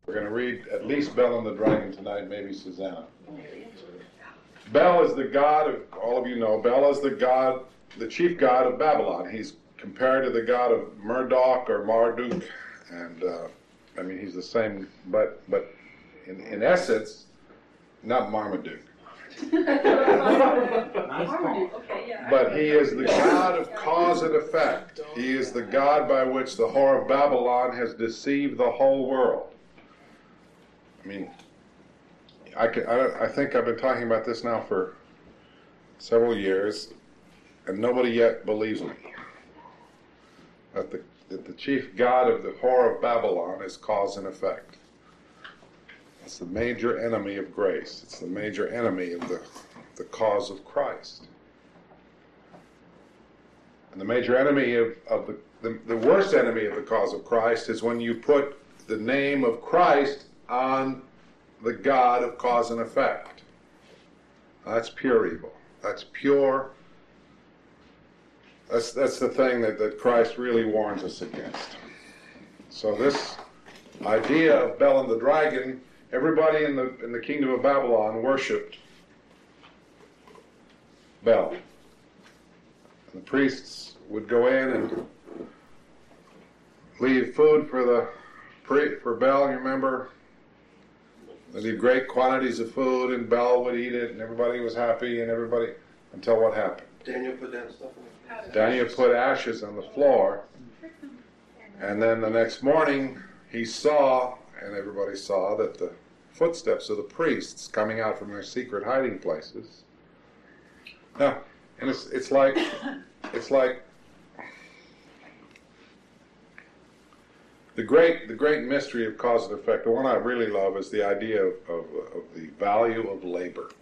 We're going to read at least Bel and the Dragon tonight, maybe Susanna. Bel is the god of, all of you know, Bel is the god, the chief god of Babylon. He's compared to the god of Marduk or Marduk, and I mean he's the same, but in essence, not Marmaduke. But he is the god of cause and effect. He is the god by which the whore of Babylon has deceived the whole world. I mean, I think I've been talking about this now for several years, and nobody yet believes me. That the chief god of the whore of Babylon is cause and effect. It's the major enemy of grace. It's the major enemy of the cause of Christ. And the major enemy of the worst enemy of the cause of Christ is when you put the name of Christ on the God of cause and effect. That's pure evil. That's pure. That's the thing that Christ really warns us against. So this idea of Bel and the dragon, everybody in the kingdom of Babylon worshipped Bel. And the priests would go in and leave food for Bel, you remember? They leave great quantities of food, and Bel would eat it, and everybody was happy, and everybody, until what happened? Daniel put that stuff in. Daniel put ashes on the floor, and then the next morning he saw, and everybody saw, that the footsteps of the priests coming out from their secret hiding places. Now, and it's like the great mystery of cause and effect. The one I really love is the idea of the value of labor.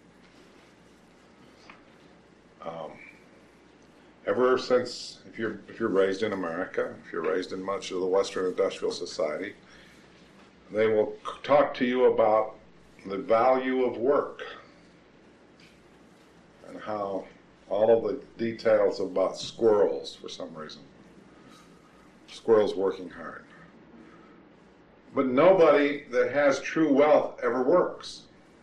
Ever since, if you're raised in America, if you're raised in much of the Western industrial society, they will talk to you about the value of work and how all of the details about squirrels, for some reason, squirrels working hard. But nobody that has true wealth ever works.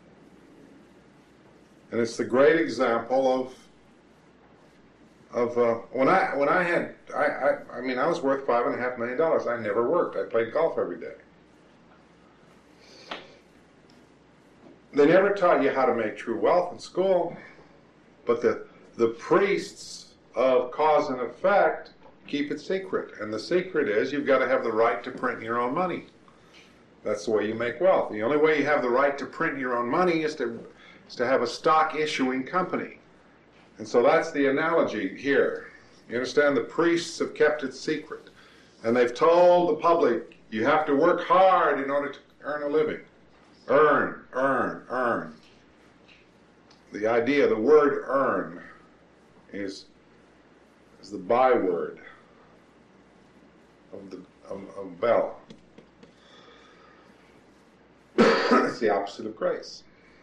And it's the great example of when I was worth $5.5 million. I never worked. I played golf every day. They never taught you how to make true wealth in school, but the priests of cause and effect keep it secret. And the secret is you've got to have the right to print your own money. That's the way you make wealth. The only way you have the right to print your own money is to have a stock issuing company. And so that's the analogy here. You understand? The priests have kept it secret. And they've told the public, you have to work hard in order to earn a living. Earn, earn, earn. The idea, the word earn, is the byword of Bel. It's the opposite of grace.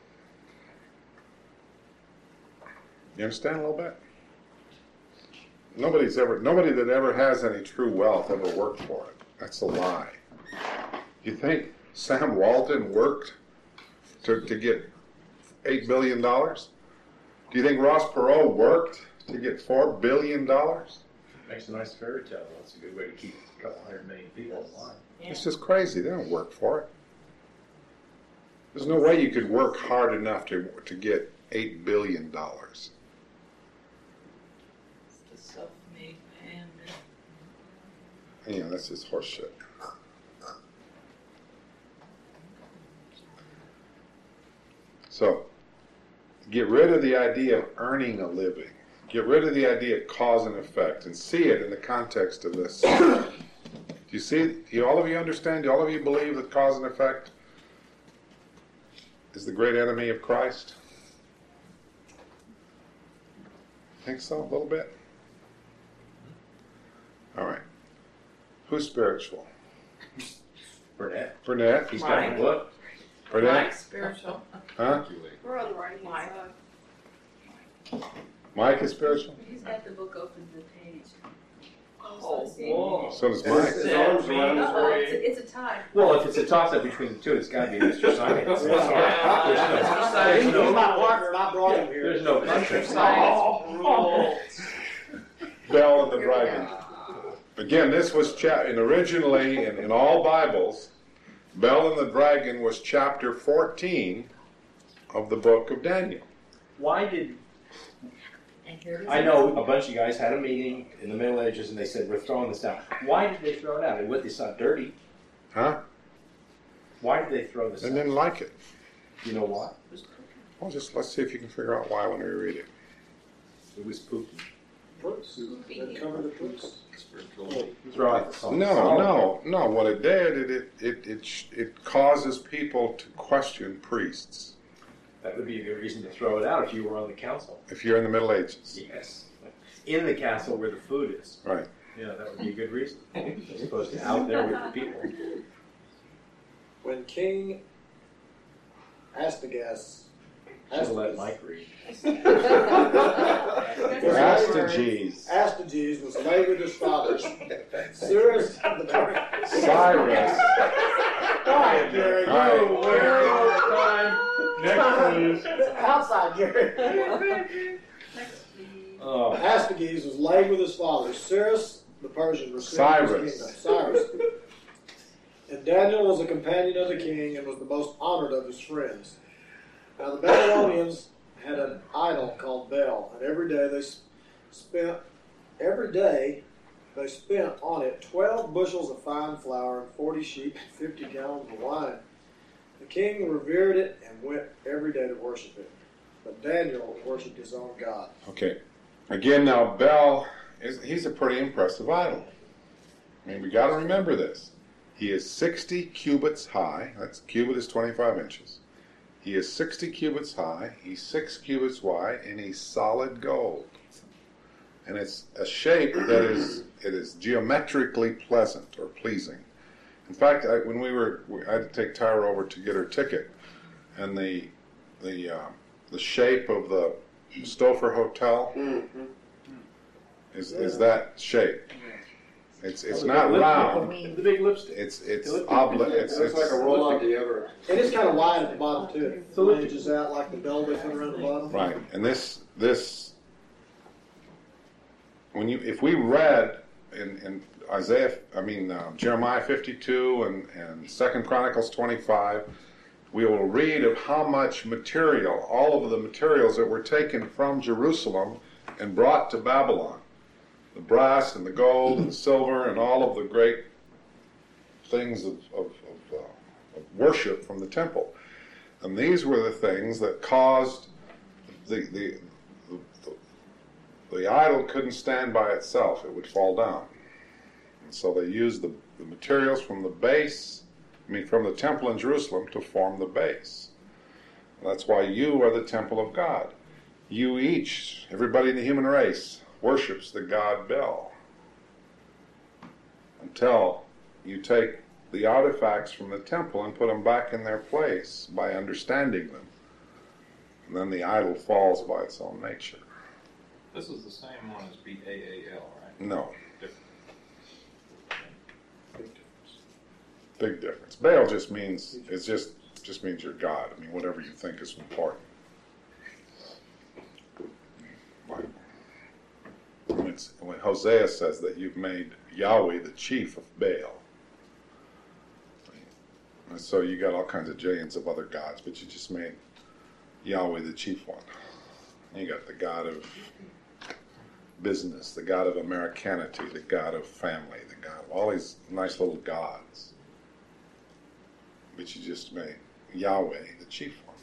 You understand a little bit? Nobody that ever has any true wealth ever worked for it. That's a lie. You think Sam Walton worked to get $8 billion? Do you think Ross Perot worked to get $4 billion? Makes a nice fairy tale. That's a good way to keep a couple 100 million people alive. It's just crazy. They don't work for it. There's no way you could work hard enough to get $8 billion. It's the self-made man. Yeah, that's just horse shit. So, get rid of the idea of earning a living. Get rid of the idea of cause and effect and see it in the context of this. Do you see? Do all of you understand? Do all of you believe that cause and effect is the great enemy of Christ? Think so? A little bit? All right. Who's spiritual? Burnett. Burnett. He's got a book. Burnett? Mike's spiritual. Huh? We're on the right hand side. Mike is spiritual? He's got the book open to the page. Oh, whoa. So does His mine. arms around his Uh-oh, waist. it's a tie. Well, if it's a toss-up between the two, it's got to be Mr. Science. He's There's my partner, and I brought him here. no Mr. puncher. Science rules. Bel and the Dragon. Again, this was and originally in all Bibles, Bel and the Dragon was chapter 14 of the book of Daniel. Why did... And here it is. I know a bunch of guys had a meeting in the Middle Ages and they said, we're throwing this out. Why did they throw it out? What, they saw dirty? Huh? Why did they throw this They out? didn't like it. You know what? Well, let's see if you can figure out why when we read it. It was poopy. Poops. They cover the poops. Throw out the song. No. What it did, it causes people to question priests. That would be a good reason to throw it out if you were on the council. If you're in the Middle Ages, Yes. In the castle where the food is. right? Yeah, that would be a good reason. As opposed to out there with the people. When King Astagast Should have let Mike read. Astages, was laid with his fathers. Cyrus the Cyrus. Quiet, Gary. All right. Next, please. Outside, Gary. Next, please. Oh, Astagast was laid with his fathers. Cyrus the Persian received Cyrus. his kingdom. Cyrus. And Daniel was a companion of the king and was the most honored of his friends. Now the Babylonians had an idol called Bel, and every day they spent on it 12 bushels of fine flour and 40 sheep and 50 gallons of wine. The king revered it and went every day to worship it. But Daniel worshipped his own God. Okay. Again, now Bel he's a pretty impressive idol. I mean, we got to remember this. He is 60 cubits high. That's cubit is 25 inches. He is 60 cubits high. He's 6 cubits wide, and he's solid gold. And it's a shape that is geometrically pleasant or pleasing. In fact, when I had to take Tyra over to get her ticket, and the shape of the Stouffer Hotel is that shape. It's not round. the big lipstick. It's oblate. It's like a roll-on to ever. And it's kind of wide at the bottom too. So it just out like the bell they put around the bottom. Right. And this if we read in Jeremiah 52 and 2 Chronicles 25, we will read of how much material, all of the materials that were taken from Jerusalem and brought to Babylon. The brass and the gold and the silver and all of the great things of worship from the temple. And these were the things that caused the idol couldn't stand by itself. It would fall down. And so they used the materials from the from the temple in Jerusalem to form the base. And that's why you are the temple of God. You each, everybody in the human race, worships the god Bel until you take the artifacts from the temple and put them back in their place by understanding them. And then the idol falls by its own nature. This is the same one as B-A-A-L, right? No. Different. Big difference. Baal just means means you're God. I mean, whatever you think is important. When Hosea says that you've made Yahweh the chief of Baal. And so you got all kinds of jillions of other gods, but you just made Yahweh the chief one. You got the god of business, the god of Americanity, the god of family, the god of all these nice little gods. But you just made Yahweh the chief one.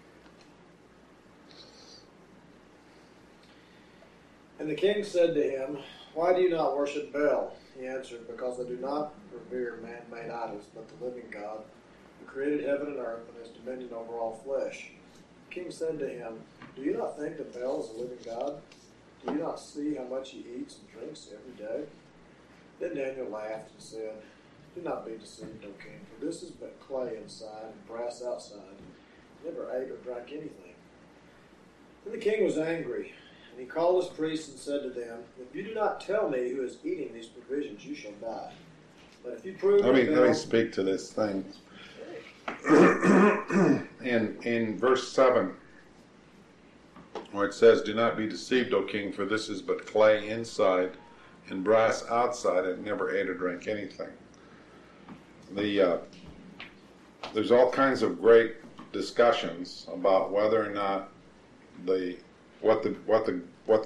And the king said to him, "Why do you not worship Bel?" He answered, "Because I do not revere man-made idols, but the living God, who created heaven and earth and has dominion over all flesh." The king said to him, "Do you not think that Bel is a living God? Do you not see how much he eats and drinks every day?" Then Daniel laughed and said, "Do not be deceived, O king, for this is but clay inside and brass outside. He never ate or drank anything." Then the king was angry, and he called his priests and said to them, If you do not tell me who is eating these provisions, you shall die. But if you prove Let that me Baal, speak to this thing. In verse 7, where it says, Do not be deceived, O king, for this is but clay inside and brass outside, and never ate or drank anything. There's all kinds of great discussions about whether or not what the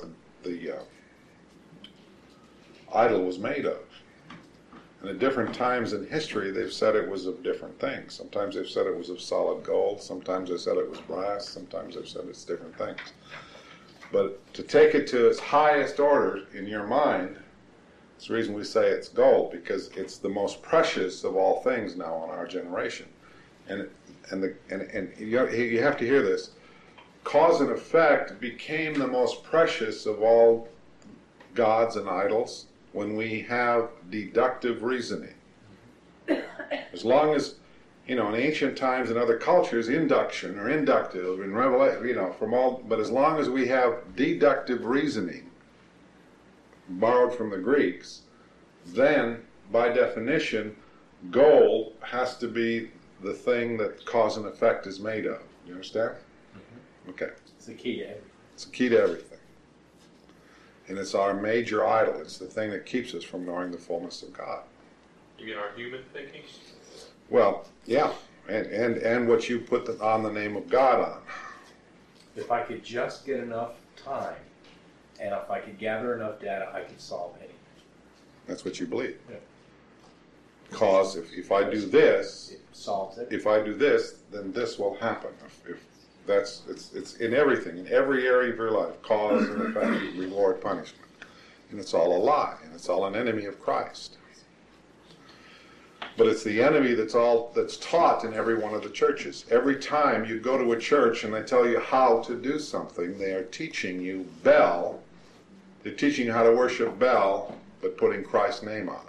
idol was made of. And at different times in history, they've said it was of different things. Sometimes they've said it was of solid gold. Sometimes they said it was brass. Sometimes they've said it's different things. But to take it to its highest order in your mind, it's the reason we say it's gold, because it's the most precious of all things now in our generation. And you have to hear this. Cause and effect became the most precious of all gods and idols when we have deductive reasoning. As long as, in ancient times and other cultures, induction or inductive and revelation, but as long as we have deductive reasoning, borrowed from the Greeks, then, by definition, gold has to be the thing that cause and effect is made of. You understand? Mm-hmm. Okay. It's the key to everything. It's the key to everything. And it's our major idol. It's the thing that keeps us from knowing the fullness of God. You mean our human thinking? Well, yeah. And what you put on the name of God on. If I could just get enough time, and if I could gather enough data, I could solve anything. That's what you believe. Yeah. Because if I do this, It solves it. if I do this, then this will happen. It's in everything, in every area of your life, cause and effect, reward, punishment. And it's all a lie, and it's all an enemy of Christ. But it's the enemy that's taught in every one of the churches. Every time you go to a church and they tell you how to do something, they are teaching you Baal. They're teaching you how to worship Baal, but putting Christ's name on them.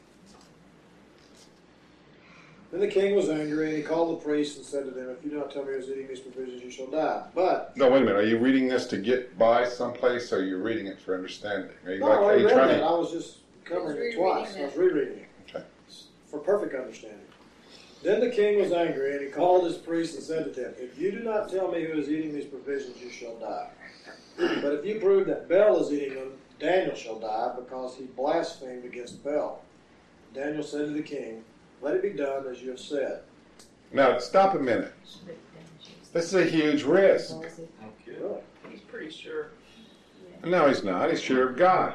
Then the king was angry, and he called the priests and said to them, If you do not tell me who is eating these provisions, you shall die. But No, wait a minute. Are you reading this to get by someplace, or are you reading it for understanding? Are you, no, I read trying that. to... I was just covering it He was twice. rereading I was rereading it. Okay. For perfect understanding. Then the king was angry, and he called his priests and said to them, If you do not tell me who is eating these provisions, you shall die. But if you prove that Baal is eating them, Daniel shall die, because he blasphemed against Baal. Daniel said to the king, Let it be done as you have said. Now, stop a minute. This is a huge risk. Okay. Really? He's pretty sure. No, he's not. He's sure of God.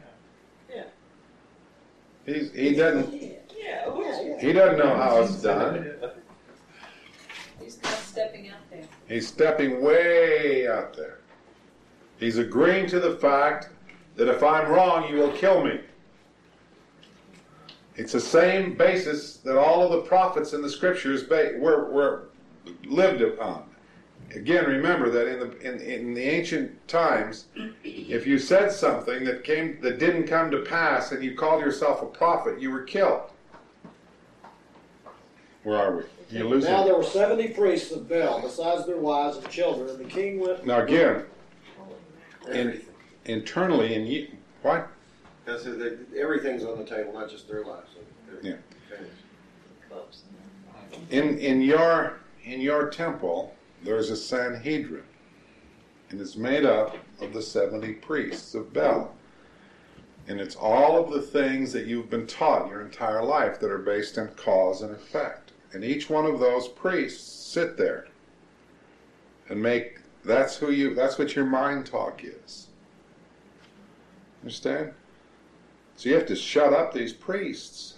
He doesn't know how it's done. He's not stepping out there. He's stepping way out there. He's agreeing to the fact that if I'm wrong, you will kill me. It's the same basis that all of the prophets in the scriptures were lived upon. Again, remember that in the ancient times, if you said something that didn't come to pass and you called yourself a prophet, you were killed. Where are we? You're losing. Now there were 70 priests of Baal, besides their wives and children, and the king went... Now again, Everything. internally in you, what? That's it. Everything's on the table, not just their lives. Yeah. Close. In your temple, there's a Sanhedrin, and it's made up of the 70 priests of Baal. And it's all of the things that you've been taught your entire life that are based on cause and effect. And each one of those priests sit there and that's what your mind talk is. Understand? So you have to shut up these priests.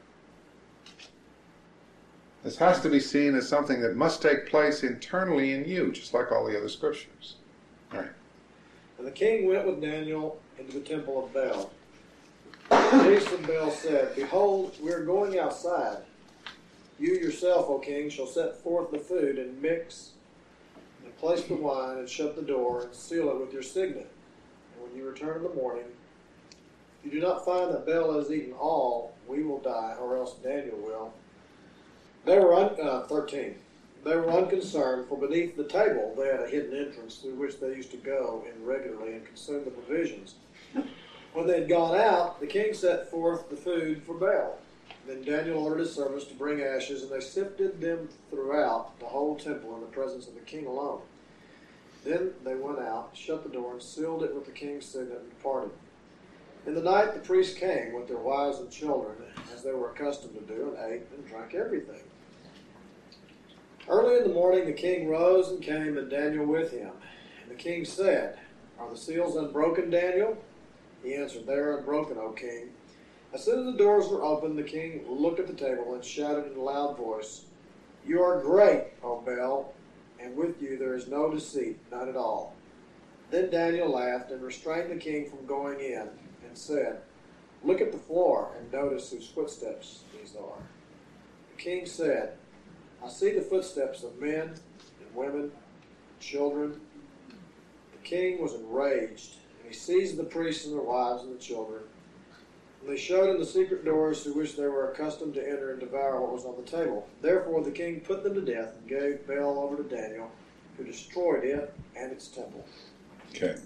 This has to be seen as something that must take place internally in you, just like all the other scriptures. All right. And the king went with Daniel into the temple of Baal. The priests of Baal said, Behold, we are going outside. You yourself, O king, shall set forth the food and mix and place the wine and shut the door and seal it with your signet. And when you return in the morning, if you do not find that Baal has eaten all, we will die, or else Daniel will. They were 13. They were unconcerned, for beneath the table they had a hidden entrance through which they used to go in regularly and consume the provisions. When they had gone out, the king set forth the food for Baal. Then Daniel ordered his servants to bring ashes, and they sifted them throughout the whole temple in the presence of the king alone. Then they went out, shut the door, and sealed it with the king's signet, and departed. In the night the priests came with their wives and children, as they were accustomed to do, and ate and drank everything. Early in the morning the king rose and came, and Daniel with him. And the king said, "Are the seals unbroken, Daniel?" He answered, "They are unbroken, O king." As soon as the doors were opened, the king looked at the table and shouted in a loud voice, "You are great, O Baal, and with you there is no deceit, none at all." Then Daniel laughed and restrained the king from going in, and said, "Look at the floor and notice whose footsteps these are." The king said, "I see the footsteps of men and women and children." The king was enraged, and he seized the priests and their wives and the children. And they showed him the secret doors through which they were accustomed to enter and devour what was on the table. Therefore the king put them to death and gave Baal over to Daniel, who destroyed it and its temple. Okay.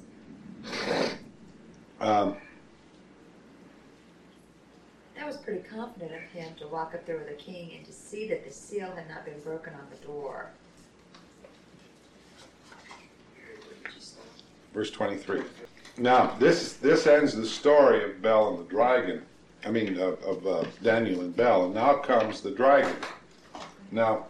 That was pretty confident of him to walk up there with the king and to see that the seal had not been broken on the door. Verse 23. Now, this ends the story of Bel and the dragon. I mean, of Daniel and Bel. And now comes the dragon. Now,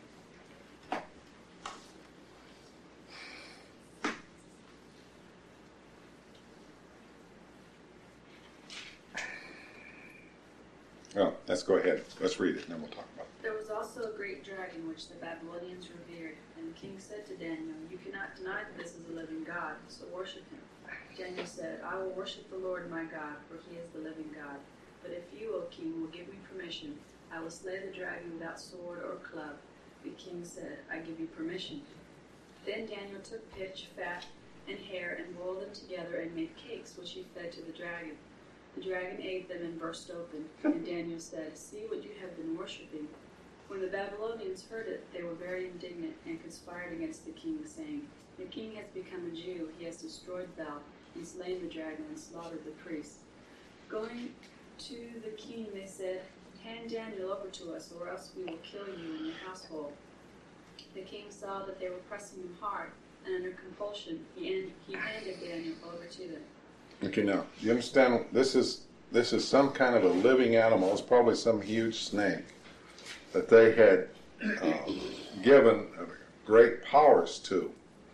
oh, let's go ahead. Let's read it, and then we'll talk about it. There was also a great dragon which the Babylonians revered, and the king said to Daniel, "You cannot deny that this is a living God, so worship him." Daniel said, "I will worship the Lord my God, for he is the living God. But if you, O king, will give me permission, I will slay the dragon without sword or club." The king said, "I give you permission." Then Daniel took pitch, fat, and hair, and boiled them together, and made cakes, which he fed to the dragon. The dragon ate them and burst open, and Daniel said, "See what you have been worshipping." When the Babylonians heard it, they were very indignant and conspired against the king, saying, "The king has become a Jew. He has destroyed Bel and slain the dragon and slaughtered the priests." Going to the king, they said, "Hand Daniel over to us, or else we will kill you and your household." The king saw that they were pressing him hard, and under compulsion, he handed Daniel over to them. Okay, now, you understand, this is some kind of a living animal. It's probably some huge snake that they had given great powers to.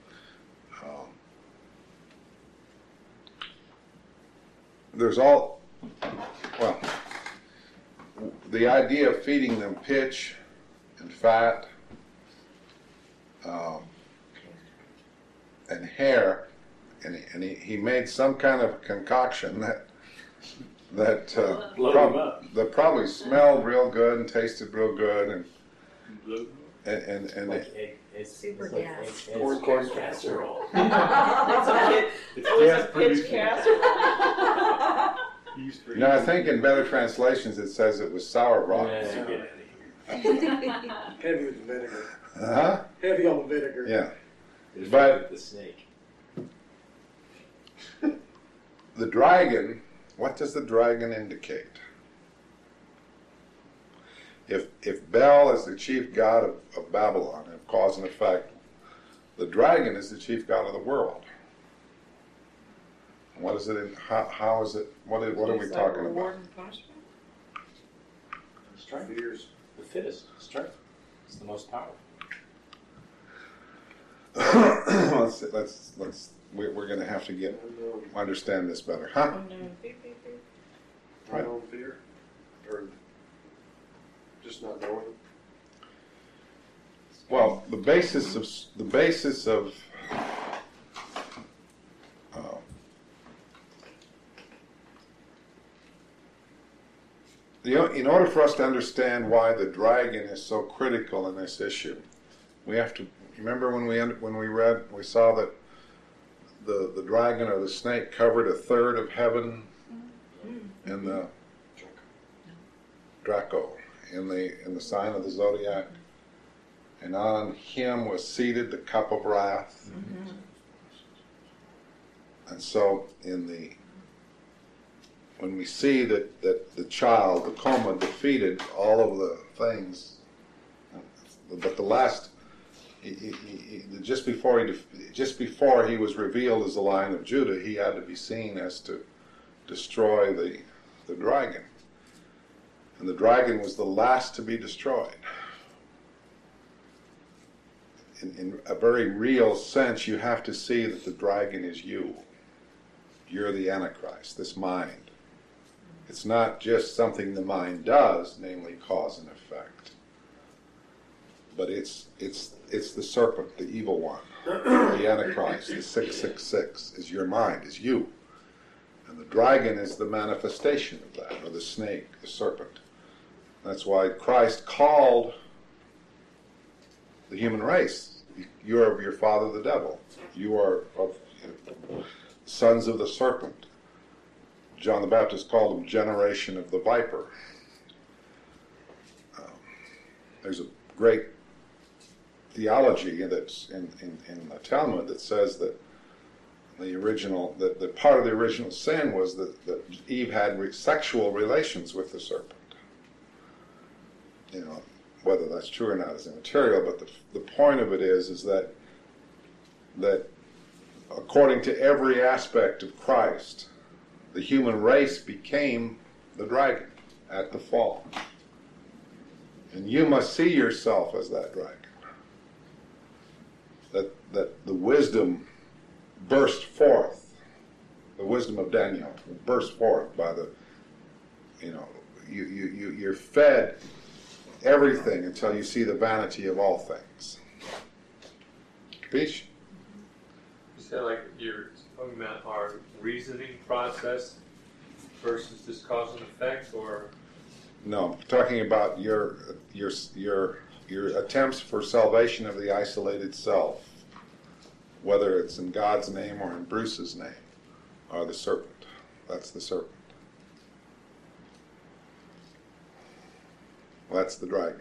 There's all, well, the idea of feeding them pitch and fat and hair, and he made some kind of concoction that probably smelled real good and tasted real good, and It's Super like gas. corn casserole. It's gas produced. no, I think in better translations it says it was sour rock. Heavy with the vinegar. Huh? Heavy on the vinegar. Yeah. It's But- like the snake. The dragon, what does the dragon indicate? If Bel is the chief god of Babylon, of cause and effect, the dragon is the chief god of the world. What is it? How is it? What are we talking about? Strength. Fears. The fittest. Strength. It's the most powerful. We're going to have to understand this better, huh? My own fear? Or just not knowing? Well, the basis of in order for us to understand why the dragon is so critical in this issue, we have to remember when we saw that the dragon or the snake covered a third of heaven in the Draco in the sign of the zodiac. and on him was seated the cup of wrath. And so when we see that the child, the coma, defeated all of the things, but the last, just before he was revealed as the Lion of Judah, he had to be seen as to destroy the dragon. And the dragon was the last to be destroyed. In a very real sense, you have to see that the dragon is you. You're the Antichrist, this mind. It's not just something the mind does, namely cause and effect. But it's the serpent, the evil one, the Antichrist, the 666 is your mind, is you. And the dragon is the manifestation of that, or the snake, the serpent. That's why Christ called the human race, you are of your father the devil. You are of sons of the serpent. John the Baptist called them generation of the viper. There's a great theology that's in the Talmud that says that that part of the original sin was that Eve had sexual relations with the serpent. Whether that's true or not is immaterial, but the point of it is that according to every aspect of Christ, the human race became the dragon at the fall. And you must see yourself as that dragon. That the wisdom burst forth, the wisdom of Daniel burst forth by you're fed everything until you see the vanity of all things. Peach? You said like you're talking about our reasoning process versus just cause and effect, or? No, I'm talking about your attempts for salvation of the isolated self, whether it's in God's name or in Bruce's name, are the serpent. That's the serpent. That's the dragon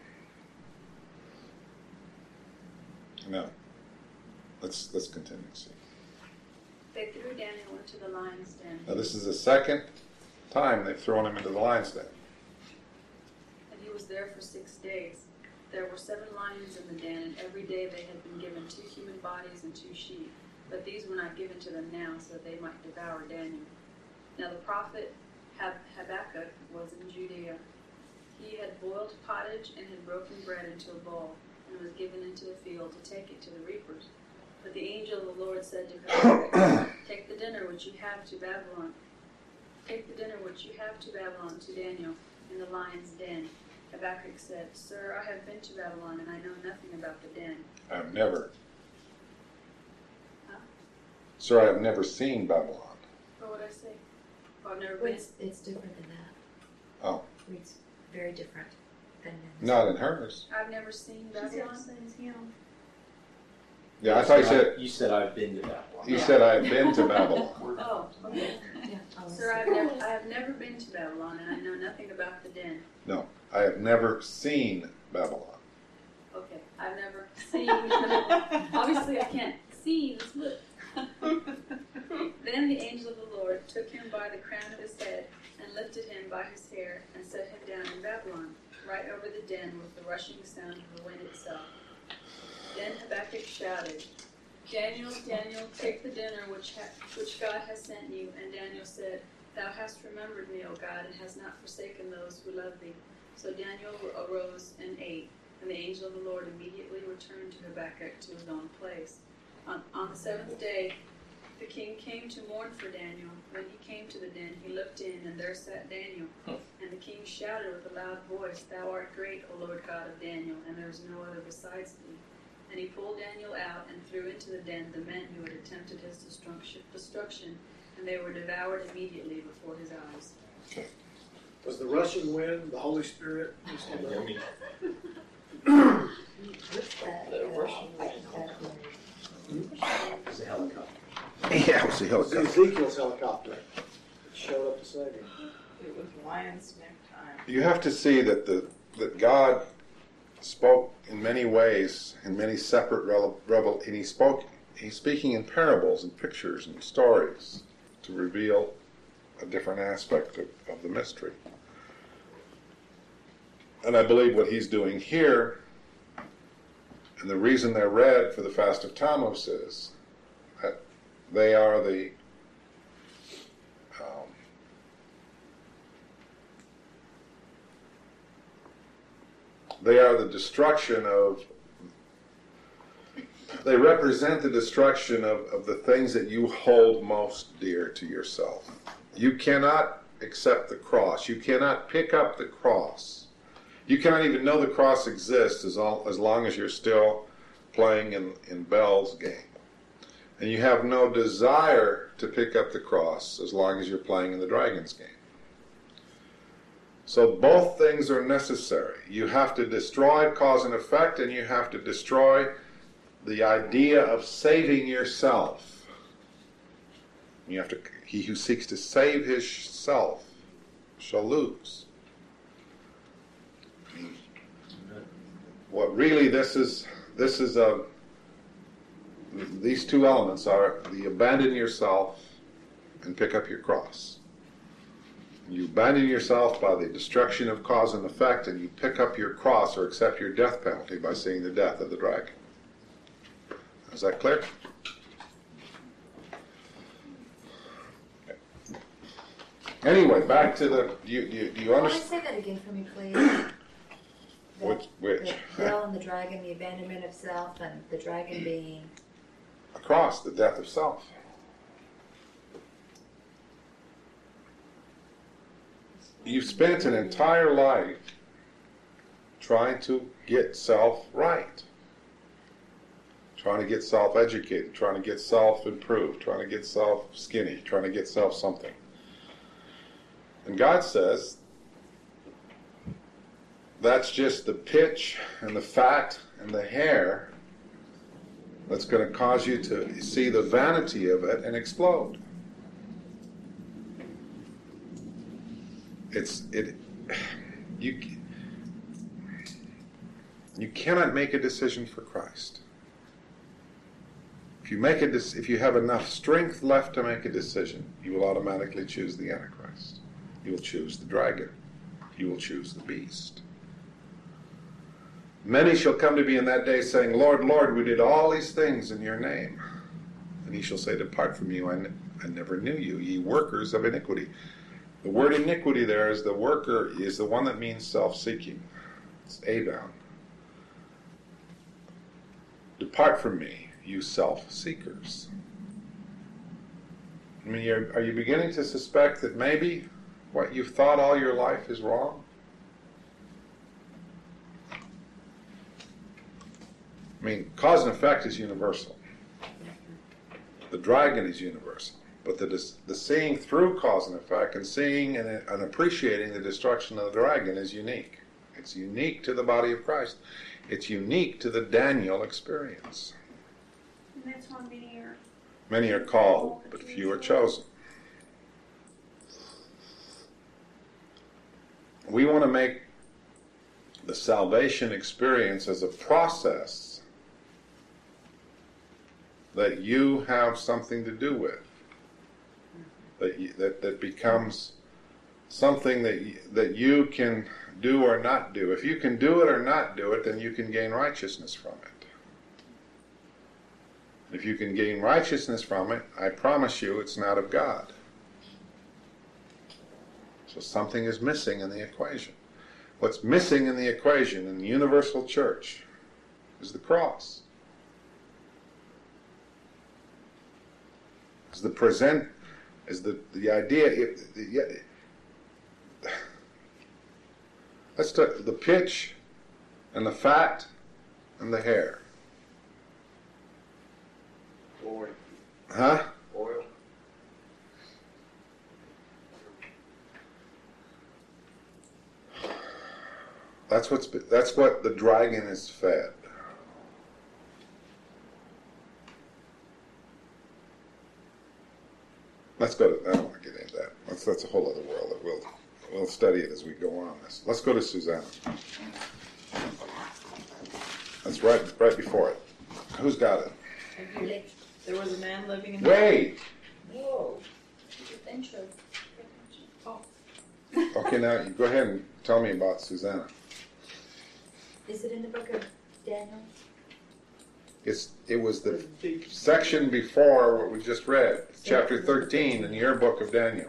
here. Now, let's continue. See. They threw Daniel into the lion's den. Now, this is the second time they've thrown him into the lion's den. And he was there for 6 days. There were 7 lions in the den, and every day they had been given 2 human bodies and 2 sheep. But these were not given to them now, so that they might devour Daniel. Now the prophet Habakkuk was in Judea. He had boiled pottage and had broken bread into a bowl, and was given into the field to take it to the reapers. But the angel of the Lord said to Habakkuk, Take the dinner which you have to Babylon. Take the dinner which you have to Babylon to Daniel in the lion's den. Habakkuk said, Sir, I have been to Babylon, and I know nothing about the den. I've never. Huh? Sir, I have never seen Babylon. What would I say? Well, I've never been. It's different than that. Oh. It's very different than Not in hers. I've never seen Babylon. Yeah, I thought You said I've been to Babylon. you said I have been to Babylon. Oh, okay. Sir, I have never been to Babylon, and I know nothing about the den. No, I have never seen Babylon. Okay, I've never seen. Obviously, I can't see this look. Then the angel of the Lord took him by the crown of his head and lifted him by his hair and set him down in Babylon, right over the den with the rushing sound of the wind itself. Then Habakkuk shouted, Daniel, Daniel, take the dinner which God has sent you. And Daniel said, Thou hast remembered me, O God, and hast not forsaken those who love thee. So Daniel arose and ate, and the angel of the Lord immediately returned to Habakkuk to his own place. On the 7th day, the king came to mourn for Daniel. When he came to the den, he looked in, and there sat Daniel. And the king shouted with a loud voice, Thou art great, O Lord God of Daniel, and there is no other besides thee. And he pulled Daniel out and threw into the den the men who had attempted his destruction, and they were devoured immediately before his eyes. Was the rushing wind the Holy Spirit? What's that? It's a helicopter. Yeah, it was a It was helicopter. Ezekiel's helicopter. It showed up to save him. It was lion's neck time. You have to see that God spoke in many ways, in many separate and he's speaking in parables and pictures and stories to reveal a different aspect of the mystery. And I believe what he's doing here, and the reason they're read for the Fast of Tammuz is that they are the destruction of, they represent the destruction of the things that you hold most dear to yourself. You cannot accept the cross. You cannot pick up the cross. You cannot even know the cross exists as long as you're still playing in Bel's game. And you have no desire to pick up the cross as long as you're playing in the dragon's game. So both things are necessary. You have to destroy cause and effect, and you have to destroy the idea of saving yourself. He who seeks to save his self shall lose. What really these two elements are the abandon yourself and pick up your cross. You abandon yourself by the destruction of cause and effect, and you pick up your cross or accept your death penalty by seeing the death of the dragon. Is that clear? Anyway, back to the. Do you Want to understand? say that again for me, please? Which? The Bel and the dragon, the abandonment of self, and the dragon being A cross, the death of self. You've spent an entire life trying to get self right. Trying to get self-educated, trying to get self-improved, trying to get self-skinny, trying to get self-something. And God says, that's just the pitch and the fat and the hair that's going to cause you to see the vanity of it and explode. You cannot make a decision for Christ. If you have enough strength left to make a decision, you will automatically choose the Antichrist. You will choose the dragon. You will choose the beast. Many shall come to me in that day saying, Lord, Lord, we did all these things in your name. And he shall say, depart from you, I never knew you, ye workers of iniquity. The word iniquity there is the worker, is the one that means self-seeking. It's Aban. Depart from me, you self-seekers. I mean, are you beginning to suspect that maybe what you've thought all your life is wrong? I mean, cause and effect is universal. The dragon is universal. But the seeing through cause and effect and seeing and appreciating the destruction of the dragon is unique. It's unique to the body of Christ. It's unique to the Daniel experience. And that's why Many are called, but few are chosen. We want to make the salvation experience as a process that you have something to do with. That becomes something that you can do or not do. If you can do it or not do it, then you can gain righteousness from it. If you can gain righteousness from it, I promise you it's not of God. So something is missing in the equation. What's missing in the equation in the universal church is the cross. Is the idea. Let's take the pitch and the fat and the hair. Oil. Huh? Oil. That's what the dragon is fed. Let's go to, I don't want to get into that. That's a whole other world that we'll study it as we go on this. Let's go to Susanna. That's right before it. Who's got it? There was a man living in. Wait! Whoa. Intro. Okay, now you go ahead and tell me about Susanna. Is it in the book of Daniel? It was the section before what we just read, chapter 13 in your book of Daniel.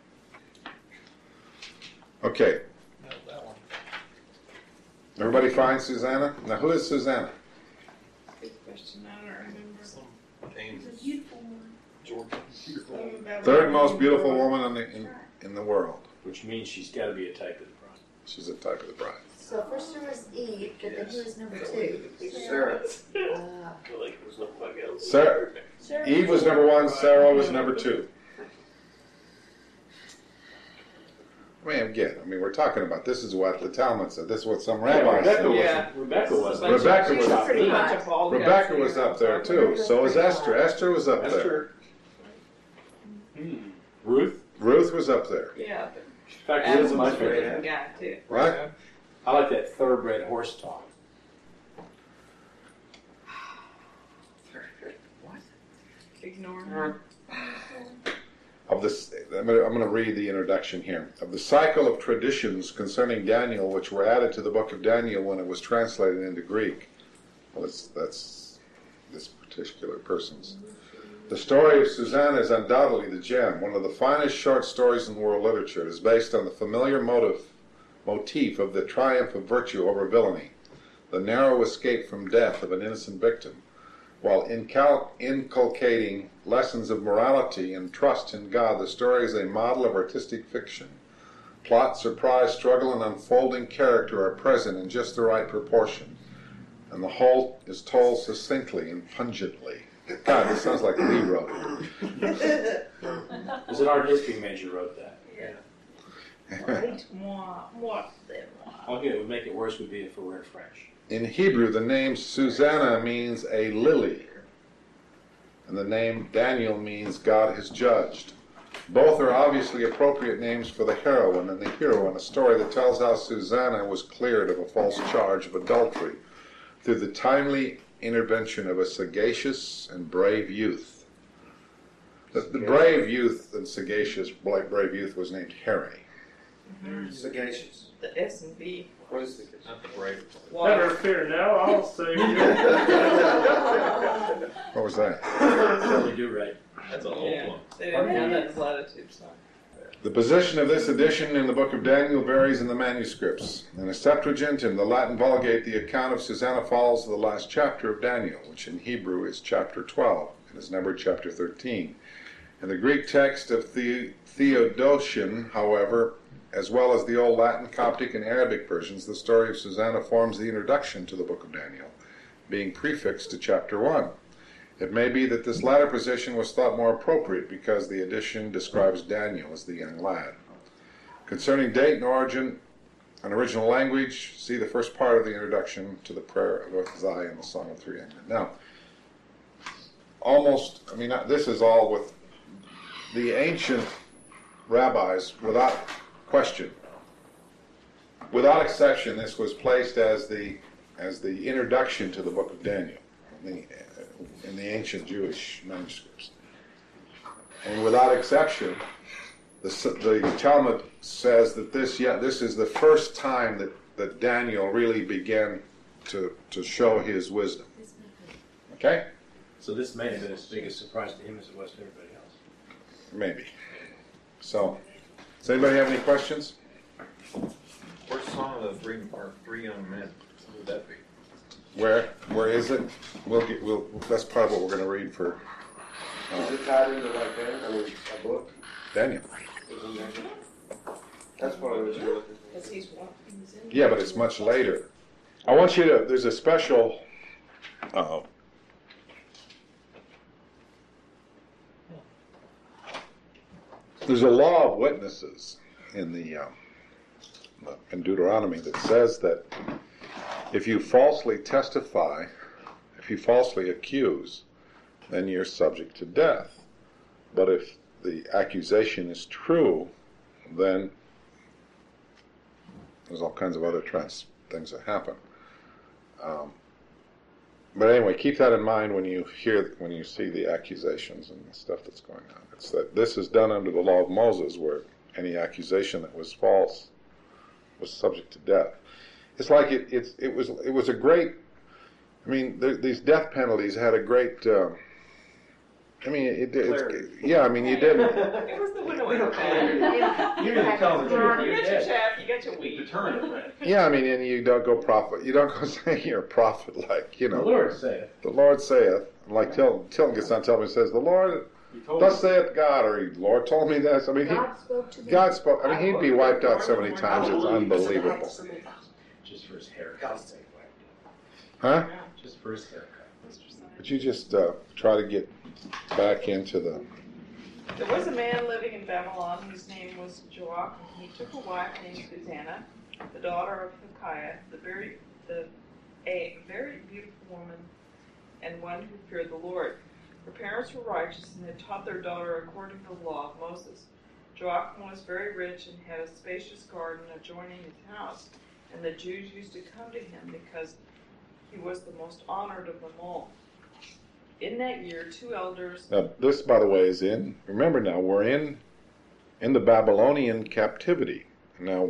Okay. No, that one. Everybody find Susanna? Now, who is Susanna? Good question. I don't remember. Some James It's a beautiful one. George. Third most beautiful woman in the world. Which means she's got to be a type of the bride. She's a type of the bride. So first there was Eve, but then who was number two? Sarah. Ah. Sarah, Eve was number one, Sarah was number two. I mean, we're talking about, this is what the Talmud said, this is what some rabbis said. Rebecca was. Rebecca was up pretty there. much a bald Rebecca was up there too, so was Esther. Esther was up there. Esther. Ruth. Ruth was up there. Yeah. In fact, Adam Ruth's was my a different favorite. guy too. Right? I like that thoroughbred horse talk. Ignore him. Of this, I'm going to read the introduction here. Of the cycle of traditions concerning Daniel, which were added to the book of Daniel when it was translated into Greek. Well, that's this particular person's. The story of Susanna is undoubtedly the gem, one of the finest short stories in world literature. It is based on the familiar motif of the triumph of virtue over villainy, the narrow escape from death of an innocent victim, while inculcating lessons of morality and trust in God. The story is a model of artistic fiction. Plot, surprise, struggle, and unfolding character are present in just the right proportion, and the whole is told succinctly and pungently. God, this sounds like Lee wrote it. As an art history major wrote that. Okay, it would make it worse would be if it were in French. In Hebrew, the name Susanna means a lily, and the name Daniel means God has judged. Both are obviously appropriate names for the heroine and the hero in a story that tells how Susanna was cleared of a false charge of adultery through the timely intervention of a sagacious and brave youth. The brave youth and sagacious brave youth was named Harry. Sagacious. The S and B. What is sagacious? Not the brave. Never fear now, I'll save you. What was that? Totally do right. That's an old Yeah. one. They didn't have that in latitude, so. The position of this edition in the book of Daniel varies in the manuscripts. In the Septuagint and the Latin Vulgate, the account of Susanna follows the last chapter of Daniel, which in Hebrew is chapter 12 and is numbered chapter 13. In the Greek text of Theodotion, however, as well as the Old Latin, Coptic, and Arabic versions, the story of Susanna forms the introduction to the book of Daniel, being prefixed to chapter 1. It may be that this latter position was thought more appropriate because the edition describes Daniel as the young lad. Concerning date and origin and original language, see the first part of the introduction to the prayer of Uzziah and the Song of Three Young Men. Now, this is all with the ancient rabbis, without question. Without exception, this was placed as the introduction to the book of Daniel in the ancient Jewish manuscripts. And without exception, the Talmud says that this is the first time that Daniel really began to show his wisdom. Okay? So this may have been as big a surprise to him as it was to everybody else. Maybe. So, does anybody have any questions? Where's Song of the Three Young Men? Who would that be? Where is it? That's part of what we're going to read for Is it tied into like that? I mean, a book? Daniel. Isn't that? That's what I was looking for. Because he's in. Yeah, but it's much later. I want you to. There's a special. There's a law of witnesses in in Deuteronomy that says that if you falsely testify, if you falsely accuse, then you're subject to death. But if the accusation is true, then there's all kinds of other things that happen. But anyway, keep that in mind when you see the accusations and the stuff that's going on. It's that this is done under the law of Moses, where any accusation that was false was subject to death. It's like it was a great. I mean, these death penalties had a great. I mean, yeah. I mean, you didn't. It was the winnowing fan. You didn't tell the truth. You You're got your dead. chaff, you got your wheat. Determined, right? Yeah, I mean, and you don't go prophet. You don't go saying you're a prophet like The Lord saith. the Lord saith. Like Tilton gets on television and says, "The Lord, thus saith God," or "The Lord told me this." I mean, God spoke to me. God spoke. I mean, he'd be wiped out so many times. It's unbelievable. Just for his haircut. Huh? Just for his haircut. But you just try to get back into the. There was a man living in Babylon whose name was Joachim. He took a wife named Susanna, the daughter of Hilkiah, a very beautiful woman, and one who feared the Lord. Her parents were righteous and had taught their daughter according to the law of Moses. Joachim was very rich and had a spacious garden adjoining his house, and the Jews used to come to him because he was the most honored of them all. In that year, 2 elders. Now, this, by the way, is in. Remember now, we're in the Babylonian captivity. Now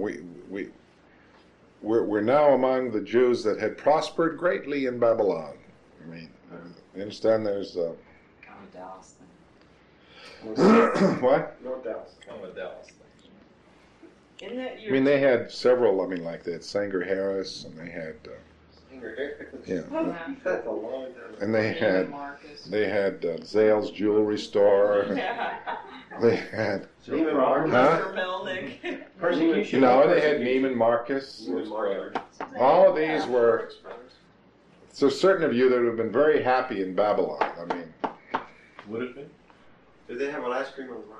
we're now among the Jews that had prospered greatly in Babylon. I mean, you understand? There's Kind of Dallas thing. what? North Dallas. Kind of a Dallas thing. In that year, I mean, they had several. I mean, like they had Sanger Harris, and they had yeah, That's a long time. and they had Marcus. Zales Jewelry Store. They had Neiman Marcus. Huh? Mr. Melnick. Persecution. they had Neiman Marcus. Neiman Marcus. All of these were. So certain of you that would have been very happy in Babylon. I mean, Would it be? Did they have an ice cream on the rock?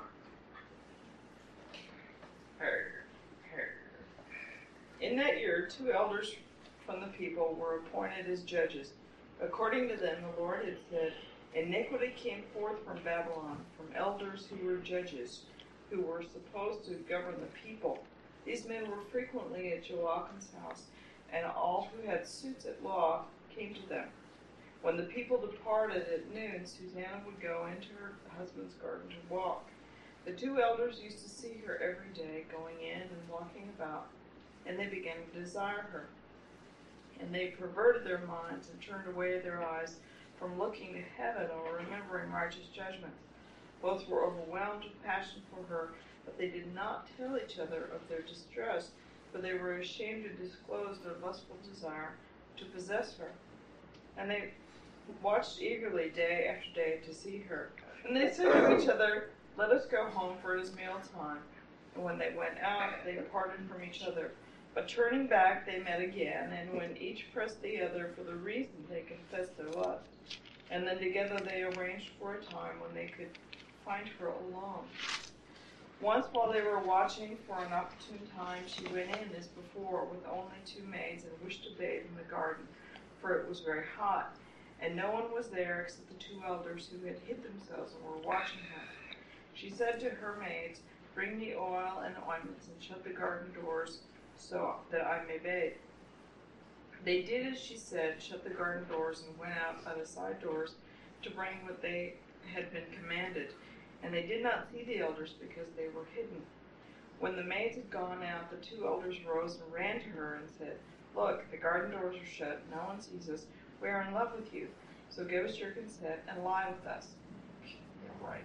In that year, 2 elders from the people were appointed as judges. According to them, the Lord had said, "Iniquity came forth from Babylon, from elders who were judges, who were supposed to govern the people. These men were frequently at Joachim's house, and all who had suits at law came to them. When the people departed at noon, Susanna would go into her husband's garden to walk. The 2 elders used to see her every day, going in and walking about, and they began to desire her. And they perverted their minds and turned away their eyes from looking to heaven or remembering righteous judgments. Both were overwhelmed with passion for her, but they did not tell each other of their distress, for they were ashamed to disclose their lustful desire to possess her. And they watched eagerly day after day to see her. And they said to each other, 'Let us go home, for it is meal time.' And when they went out, they parted from each other. But turning back, they met again, and when each pressed the other for the reason, they confessed their love. And then together they arranged for a time when they could find her alone. Once while they were watching for an opportune time, she went in as before with only 2 maids and wished to bathe in the garden, for it was very hot. And no one was there except the 2 elders who had hid themselves and were watching her. She said to her maids, 'Bring me oil and ointments and shut the garden doors so that I may bathe.' They did as she said, shut the garden doors, and went out by the side doors to bring what they had been commanded. And they did not see the elders because they were hidden. When the maids had gone out, the 2 elders rose and ran to her and said, 'Look, the garden doors are shut, no one sees us. We are in love with you, so give us your consent and lie with us.'" You're right.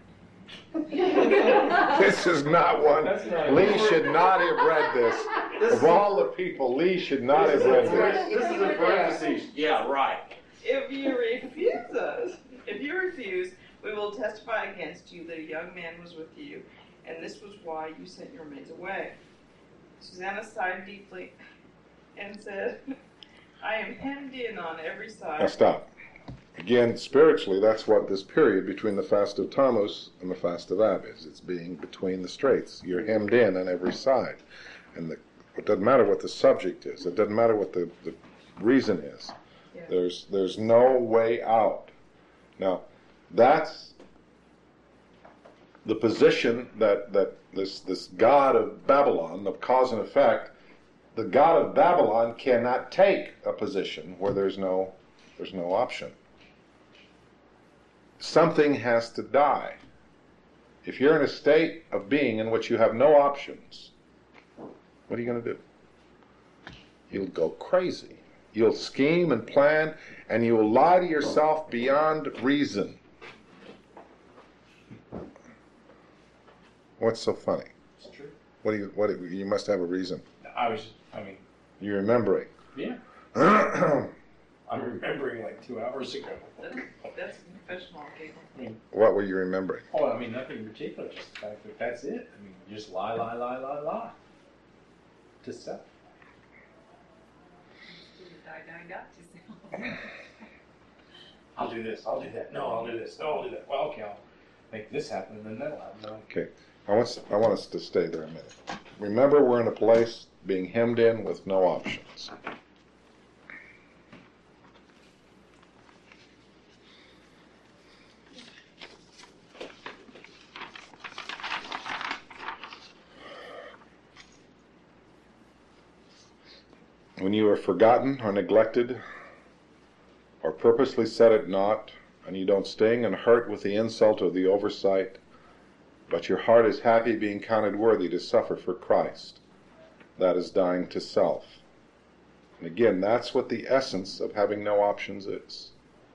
this is not one. That's not- Lee should not have read this. Of all the people, Lee should not have read this. This is a parentheses. Yeah, right. If you refuse, we will testify against you that a young man was with you, and this was why you sent your maids away." Susanna sighed deeply and said, "I am hemmed in on every side." Now stop. Again, spiritually, that's what this period between the fast of Tammuz and the fast of Ab is. It's being between the straits. You're hemmed in on every side. And it doesn't matter what the subject is. It doesn't matter what the reason is. Yeah. There's no way out. Now, that's the position that this god of Babylon, of cause and effect, the god of Babylon cannot take a position where there's no There's no option. Something has to die. If you're in a state of being in which you have no options, what are you going to do? You'll go crazy. You'll scheme and plan, and you will lie to yourself beyond reason. What's so funny? It's true. You must have a reason. You're remembering. Yeah. I'm remembering like 2 hours ago. That's confessional, okay? What were you remembering? Oh, nothing particular, just the fact that that's it. You just lie to self. I'll do this, I'll do that, no, I'll do this, no, I'll do that. Well, okay, I'll make this happen, and then that'll happen. No. Okay, I want us to stay there a minute. Remember, we're in a place being hemmed in with no options. When you are forgotten or neglected or purposely set at naught, and you don't sting and hurt with the insult or the oversight, but your heart is happy being counted worthy to suffer for Christ, that is dying to self. And again, that's what the essence of having no options is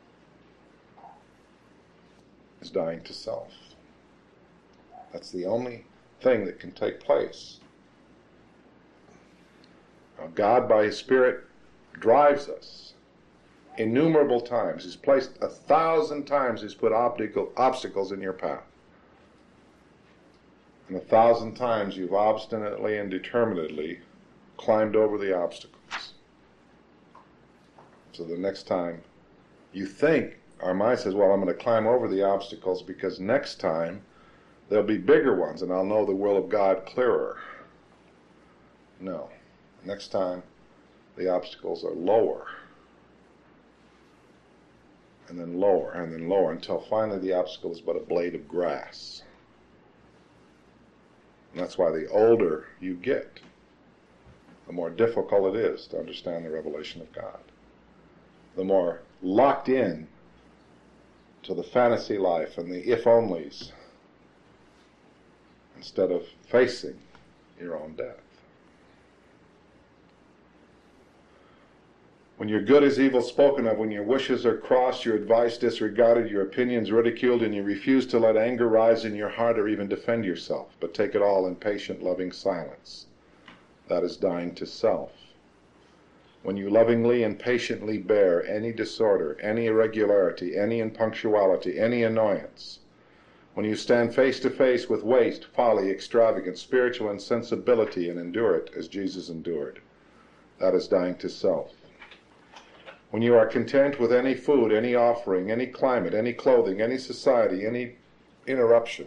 dying to self. That's the only thing that can take place. Now, God, by His Spirit, drives us innumerable times. He's placed 1,000 times, He's put obstacles in your path. And 1,000 times you've obstinately and determinedly climbed over the obstacles. So the next time you think, our mind says, well, I'm going to climb over the obstacles because next time there'll be bigger ones and I'll know the will of God clearer. No. Next time the obstacles are lower, and then lower, and then lower, until finally the obstacle is but a blade of grass. And that's why the older you get, the more difficult it is to understand the revelation of God. The more locked in to the fantasy life and the if-onlys, instead of facing your own death. When your good is evil spoken of, when your wishes are crossed, your advice disregarded, your opinions ridiculed, and you refuse to let anger rise in your heart or even defend yourself, but take it all in patient, loving silence, that is dying to self. When you lovingly and patiently bear any disorder, any irregularity, any impunctuality, any annoyance, when you stand face to face with waste, folly, extravagance, spiritual insensibility, and endure it as Jesus endured, that is dying to self. When you are content with any food, any offering, any climate, any clothing, any society, any interruption,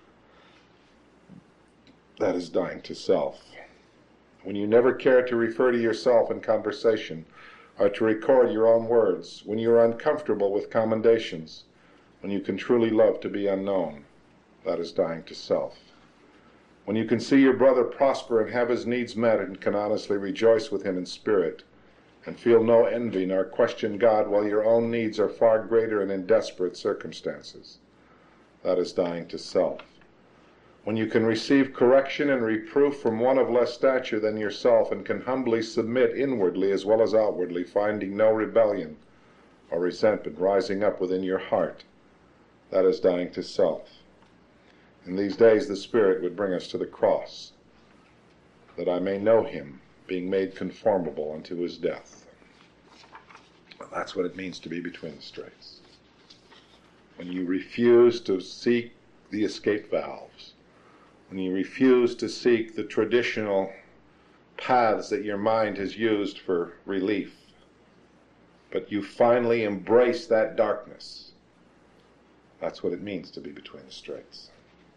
that is dying to self. When you never care to refer to yourself in conversation or to record your own words, when you are uncomfortable with commendations, when you can truly love to be unknown, that is dying to self. When you can see your brother prosper and have his needs met and can honestly rejoice with him in spirit, and feel no envy nor question God while your own needs are far greater and in desperate circumstances, that is dying to self. When you can receive correction and reproof from one of less stature than yourself and can humbly submit inwardly as well as outwardly, finding no rebellion or resentment rising up within your heart, that is dying to self. In these days the Spirit would bring us to the cross, that I may know Him, being made conformable unto His death. That's what it means to be between the straits. When you refuse to seek the escape valves, when you refuse to seek the traditional paths that your mind has used for relief, but you finally embrace that darkness, that's what it means to be between the straits.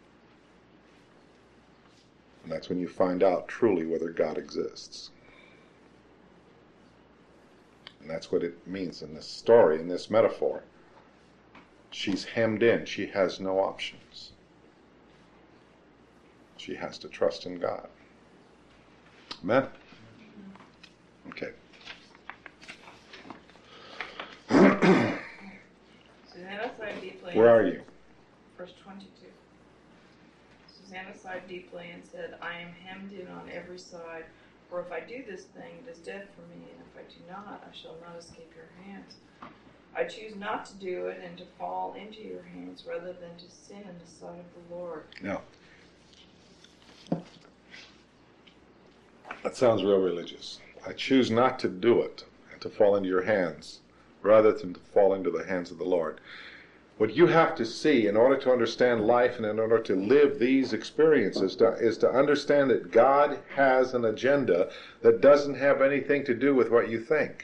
And that's when you find out truly whether God exists. And that's what it means in this story, in this metaphor. She's hemmed in. She has no options. She has to trust in God. Amen? Okay. deeply. Where are you? Verse 22. Susanna sighed deeply and said, I am hemmed in on every side, for if I do this thing, it is death for me, and if I do not, I shall not escape your hands. I choose not to do it and to fall into your hands rather than to sin in the sight of the Lord. No. That sounds real religious. I choose not to do it and to fall into your hands rather than to fall into the hands of the Lord. What you have to see in order to understand life and in order to live these experiences is to understand that God has an agenda that doesn't have anything to do with what you think.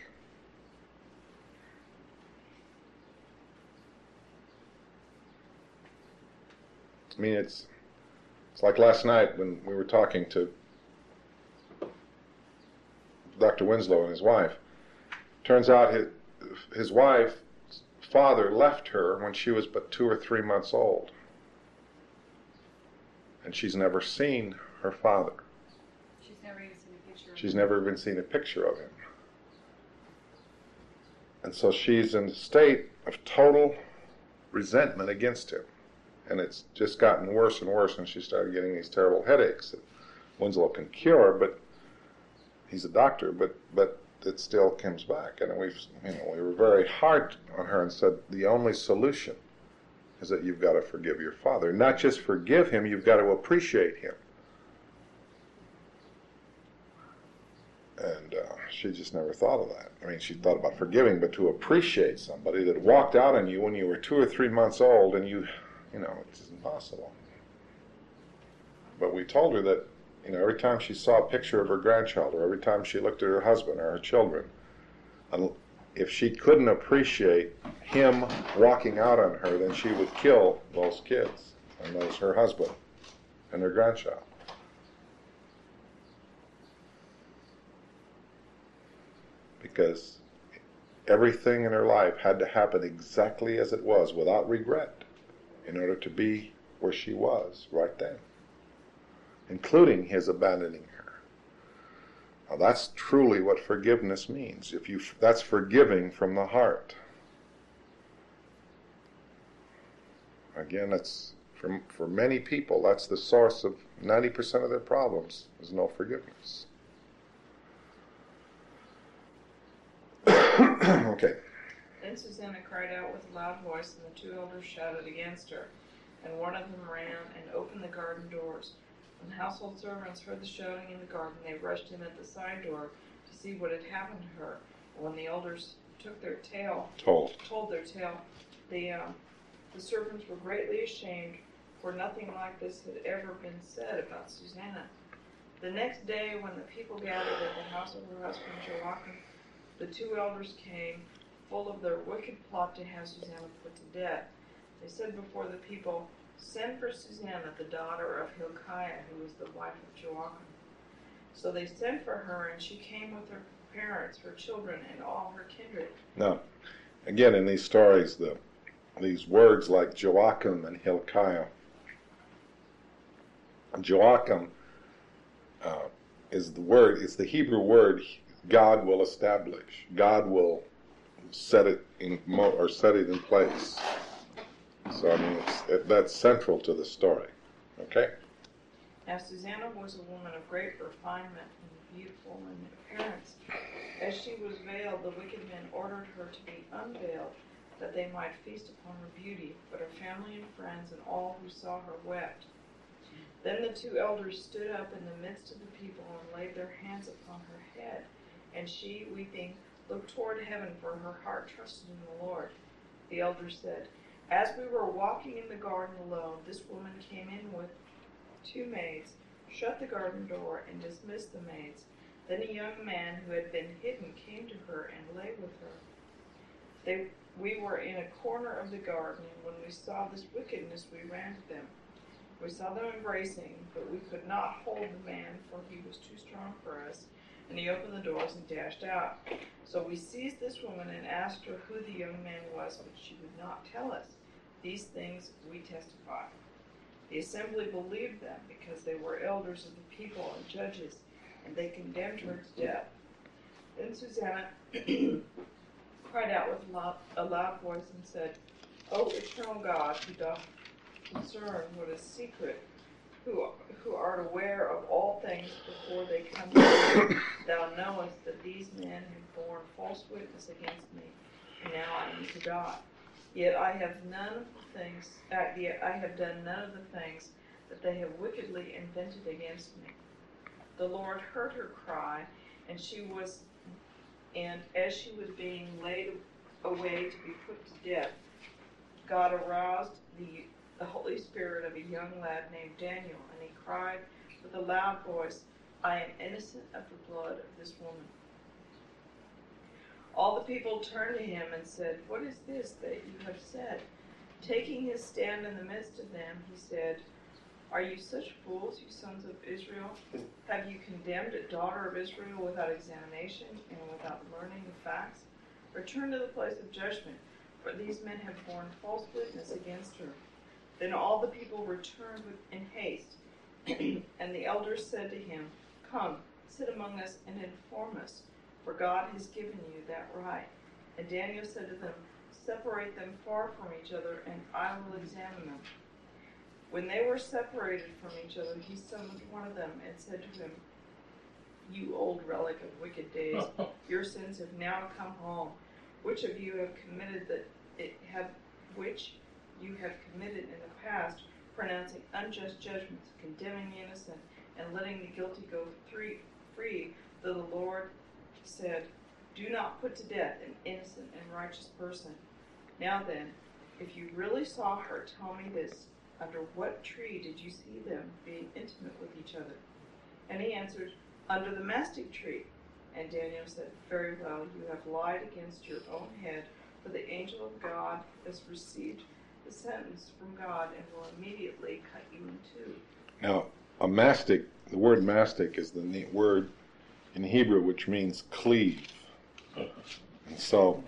I mean, it's like last night when we were talking to Dr. Winslow and his wife. Turns out his wife's father left her when she was but 2 or 3 months old. And she's never seen her father. She's never even seen a picture of She's him. never even seen a picture of him. And so she's in a state of total resentment against him. And it's just gotten worse and worse, and she started getting these terrible headaches that Winslow can cure, but he's a doctor, but it still comes back. And we were very hard on her and said the only solution is that you've got to forgive your father. Not just forgive him, you've got to appreciate him. And she just never thought of that. I mean, she thought about forgiving, but to appreciate somebody that walked out on you when you were 2 or 3 months old, and it's impossible. But we told her that, every time she saw a picture of her grandchild, or every time she looked at her husband or her children, if she couldn't appreciate him walking out on her, then she would kill those kids, and her husband, and her grandchild. Because everything in her life had to happen exactly as it was, without regret, in order to be where she was right then, including his abandoning her. Now that's truly what forgiveness means. That's forgiving from the heart. Again, it's for many people, that's the source of 90% of their problems, is no forgiveness. Okay. Then Susanna cried out with a loud voice, and the 2 elders shouted against her. And one of them ran and opened the garden doors. When household servants heard the shouting in the garden, they rushed in at the side door to see what had happened to her. And when the elders told their tale, the servants were greatly ashamed, for nothing like this had ever been said about Susanna. The next day, when the people gathered at the house of her husband Joachim, the 2 elders came, full of their wicked plot to have Susanna put to death. They said before the people, "Send for Susanna, the daughter of Hilkiah, who was the wife of Joachim." So they sent for her, and she came with her parents, her children, and all her kindred. Now, again, in these stories, these words like Joachim and Hilkiah. Joachim is the Hebrew word God will establish. God will set it in place. So I mean, that's central to the story. Okay. Now Susanna was a woman of great refinement and beautiful in appearance. As she was veiled, the wicked men ordered her to be unveiled, that they might feast upon her beauty. But her family and friends and all who saw her wept. Then the 2 elders stood up in the midst of the people and laid their hands upon her head. And she, weeping, looked toward heaven, for her heart trusted in the Lord. The elders said, "As we were walking in the garden alone, this woman came in with 2 maids, shut the garden door, and dismissed the maids. Then a young man who had been hidden came to her and lay with her. We were in a corner of the garden, and when we saw this wickedness, we ran to them. We saw them embracing, but we could not hold the man, for he was too strong for us. And he opened the doors and dashed out. So we seized this woman and asked her who the young man was, but she would not tell us. These things we testify." The assembly believed them, because they were elders of the people and judges, and they condemned her to death. Then Susanna cried out with a loud voice and said, O eternal God, who doth discern what is secret, who art aware of all things before they come to thee, thou knowest that these men have borne false witness against me, and now I am to die. Yet I have done none of the things that they have wickedly invented against me. The Lord heard her cry, and as she was being laid away to be put to death, God aroused the Holy Spirit of a young lad named Daniel, and he cried with a loud voice, I am innocent of the blood of this woman. All the people turned to him and said, What is this that you have said? Taking his stand in the midst of them, he said, Are you such fools, you sons of Israel? Have you condemned a daughter of Israel without examination and without learning the facts? Return to the place of judgment, for these men have borne false witness against her. Then all the people returned in haste, and the elders said to him, Come, sit among us and inform us, for God has given you that right. And Daniel said to them, Separate them far from each other, and I will examine them. When they were separated from each other, he summoned one of them and said to him, You old relic of wicked days, your sins have now come home. Which of you have committed which you have committed in the past, pronouncing unjust judgments, condemning the innocent, and letting the guilty go free, though the Lord said, Do not put to death an innocent and righteous person. Now then, if you really saw her, tell me this. Under what tree did you see them being intimate with each other? And he answered, Under the mastic tree. And Daniel said, Very well, you have lied against your own head, for the angel of God has received the sentence from God and will immediately cut you in two. Now, a mastic, the word mastic is the word in Hebrew which means cleave. And so,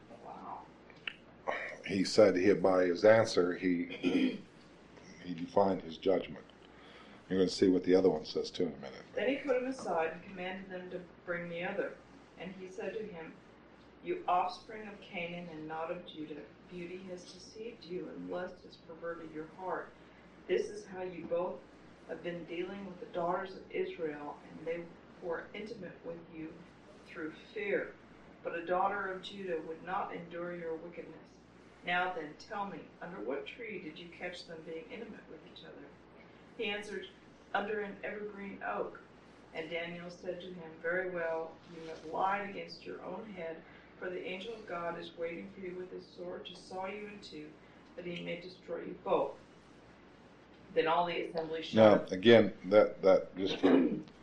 he said by his answer, he defined his judgment. You're going to see what the other one says too in a minute. Then he put him aside and commanded them to bring the other. And he said to him, You offspring of Canaan and not of Judah, beauty has deceived you, and lust has perverted your heart. This is how you both have been dealing with the daughters of Israel, and they were intimate with you through fear. But a daughter of Judah would not endure your wickedness. Now then, tell me, under what tree did you catch them being intimate with each other? He answered, Under an evergreen oak. And Daniel said to him, Very well, you have lied against your own head, for the angel of God is waiting for you with his sword to saw you in two, that he may destroy you both. Then all the assembly shouted. Now, again, that just for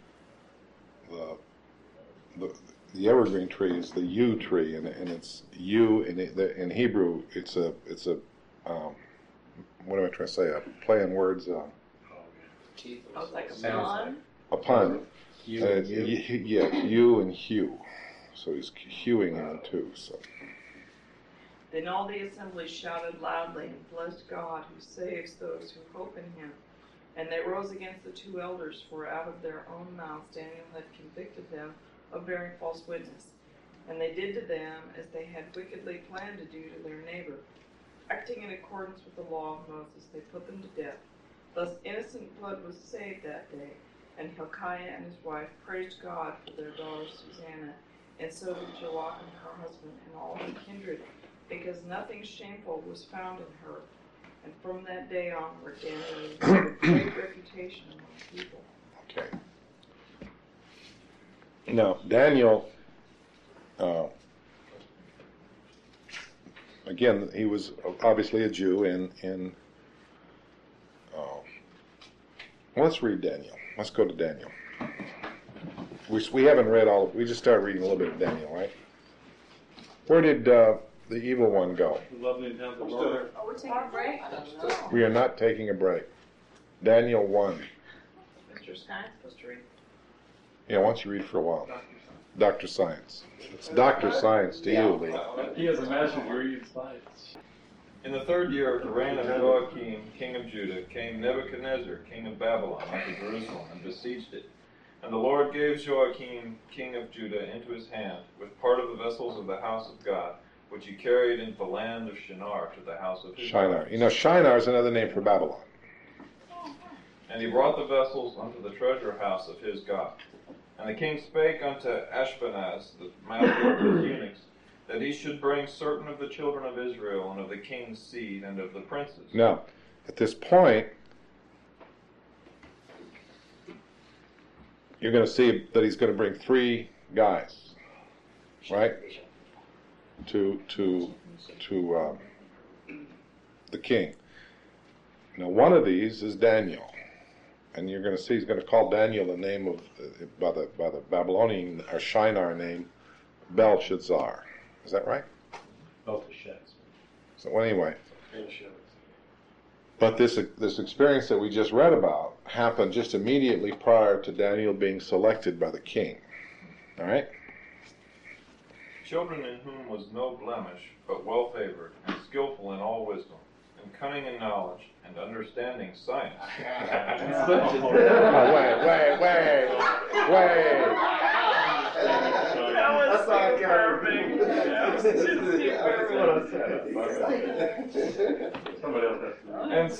the evergreen tree is the yew tree, and it's yew, and in Hebrew it's a what am I trying to say? A play on words. It's like a Sounds pun. A pun. You and you. Yeah, yew and hue. So he's hewing him in two. So. Then all the assembly shouted loudly and blessed God, who saves those who hope in him. And they rose against the two elders, for out of their own mouths Daniel had convicted them of bearing false witness. And they did to them as they had wickedly planned to do to their neighbor. Acting in accordance with the law of Moses, they put them to death. Thus innocent blood was saved that day, and Hilkiah and his wife praised God for their daughter Susanna, and so did Joachim her husband and all her kindred, because nothing shameful was found in her. And from that day onward, Daniel had a great reputation among the people. Okay. Now, Daniel, again, he was obviously a Jew, and let's read Daniel. Let's go to Daniel. We haven't read all. We just started reading a little bit of Daniel, right? Where did the evil one go? Lovely down the border. Oh, we're taking a break? We are not taking a break. Daniel 1. Mr. Science supposed to read? Yeah, why don't you read for a while? Dr. Science. It's Dr. Science to you, Lee. He has a master's degree in science. In the 3rd year of the reign of Joachim, king of Judah, came Nebuchadnezzar, king of Babylon, unto Jerusalem, and besieged it. And the Lord gave Joachim, king of Judah, into his hand, with part of the vessels of the house of God, which he carried into the land of Shinar to the house of his Shinar. brothers. You know, Shinar is another name for Babylon. And he brought the vessels unto the treasure house of his God. And the king spake unto Ashpenaz, the master of his eunuchs, that he should bring certain of the children of Israel, and of the king's seed, and of the princes. Now, at this point, you're going to see that he's going to bring 3 guys, right, to the king. Now, one of these is Daniel, and you're going to see he's going to call Daniel the name of by the Babylonian or Shinar name, Belshazzar. Is that right? Belteshazzar. So anyway, but this experience that we just read about happened just immediately prior to Daniel being selected by the king. All right? Children in whom was no blemish, but well favored, and skillful in all wisdom, and cunning in knowledge, and understanding science. Oh, wait. That was so perfect. That was just too perfect. Somebody else has to. And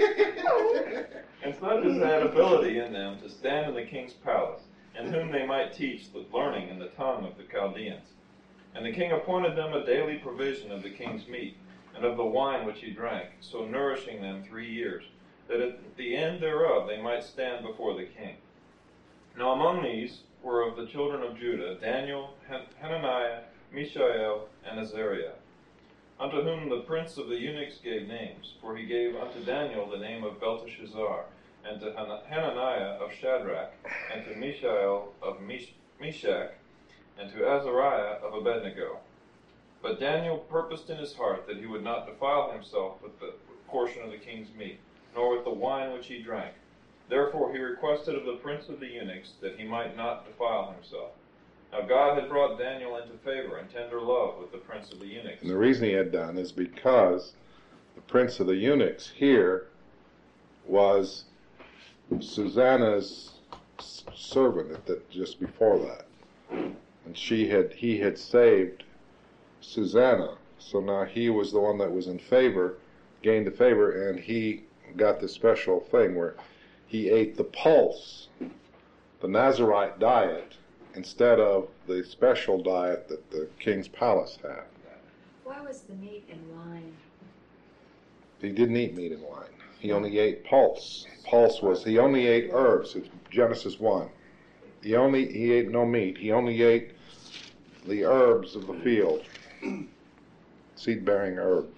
such as had ability in them to stand in the king's palace, and whom they might teach the learning in the tongue of the Chaldeans. And the king appointed them a daily provision of the king's meat, and of the wine which he drank, so nourishing them 3 years, that at the end thereof they might stand before the king. Now among these were of the children of Judah Daniel, Hananiah, Mishael, and Azariah, unto whom the prince of the eunuchs gave names, for he gave unto Daniel the name of Belteshazzar, and to Hananiah of Shadrach, and to Mishael of Meshach, and to Azariah of Abednego. But Daniel purposed in his heart that he would not defile himself with the portion of the king's meat, nor with the wine which he drank. Therefore he requested of the prince of the eunuchs that he might not defile himself. Now God had brought Daniel into favor and tender love with the prince of the eunuchs. And the reason he had done is because the prince of the eunuchs here was Susanna's servant that just before that. And he had saved Susanna. So now he was the one that was in favor, gained the favor, and he got the special thing where he ate the pulse, the Nazarite diet, instead of the special diet that the king's palace had. Why was the meat and wine? He didn't eat meat and wine. He only ate pulse. He only ate herbs. It's Genesis 1. He ate no meat. He only ate the herbs of the field. Seed-bearing herbs.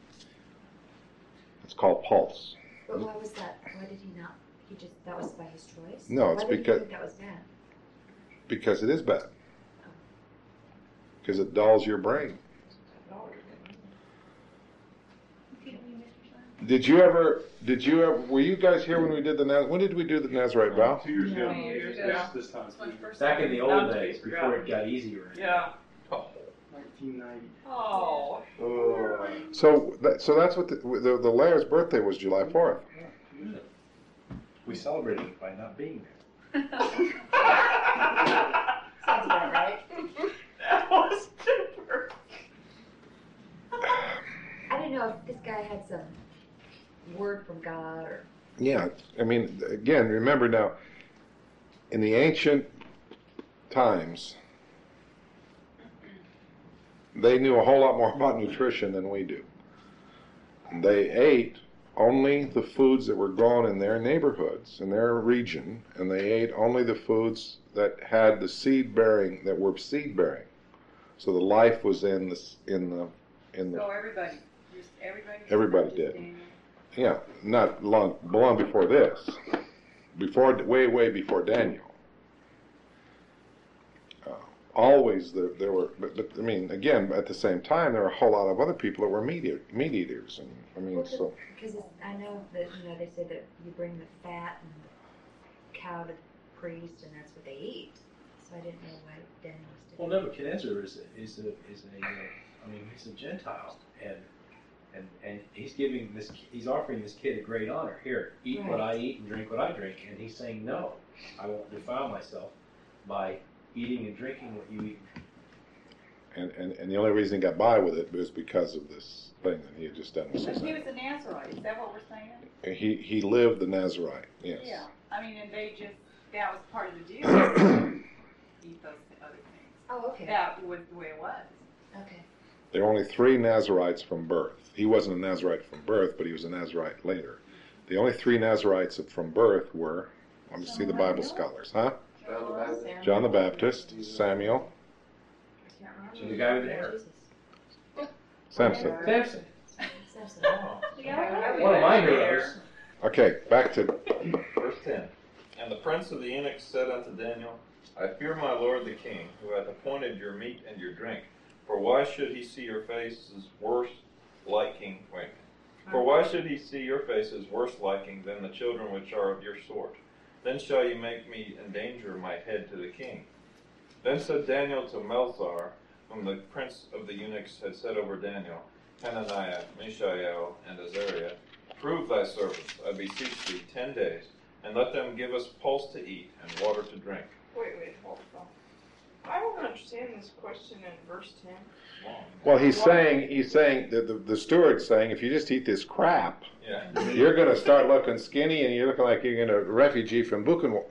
It's called pulse. But why was that? Why did he not? That was by his choice? No, it's why did because- he think that was bad? Because it is bad. Because it dulls your brain. Did you ever, were you guys here when we did when did we do the Nazarite vow? 2 years ago. 2 years ago. This time. Back in the Not old to be days, before forgotten. it got easier. Yeah. 1990. Oh. So that's what the Laird's birthday was July 4th. We celebrated it by not being there. Sounds about right. That was super. I didn't know if this guy had some word from God or. Yeah, I mean, again, remember now, in the ancient times, they knew a whole lot more about nutrition than we do. They ate only the foods that were grown in their neighborhoods, in their region, and they ate only the foods that had the seed-bearing, that were seed-bearing. So the life was in the. So Everybody did. Yeah, not long before this, way before Daniel. Always there were, but I mean, again, at the same time, there were a whole lot of other people that were meat eaters, and I mean, so. Because I know that they say that you bring the fat and the cow to the priest, and that's what they eat. So I didn't know why Daniel was Well, doing. Nebuchadnezzar he's a Gentile, and he's offering this kid a great honor. Here, eat what I eat and drink what I drink, and he's saying no, I won't defile myself by eating and drinking what you eat. And the only reason he got by with it was because of this thing that he had just done with But he Susanna. was a Nazarite. Is that what we're saying? He lived the Nazarite, yes. Yeah. I mean, and they just, that was part of the deal. Eat those other things. Oh, okay. That was the way it was. Okay. There were only 3 Nazarites from birth. He wasn't a Nazarite from birth, but he was a Nazarite later. The only 3 Nazarites from birth were, let me see the Bible scholars, huh? John the Baptist. John the Baptist, Samuel, So the guy with the hair. Samson. Samson. Samson. Oh. Yeah. One of my heroes. Okay, back to Verse 10. And the prince of the eunuchs said unto Daniel, I fear my lord the king, who hath appointed your meat and your drink. For why should he see your faces worse liking? For why should he see your faces worse liking than the children which are of your sort? Then shall you make me endanger my head to the king. Then said Daniel to Melzar, whom the prince of the eunuchs had set over Daniel, Hananiah, Mishael, and Azariah, prove thy servants, I beseech thee, 10 days, and let them give us pulse to eat and water to drink. Wait, hold on. I don't understand this question in verse 10. well, he's saying that the steward's saying, if you just eat this crap, Yeah. you're going to start looking skinny, and you're looking like you're going to refugee from Buchenwald,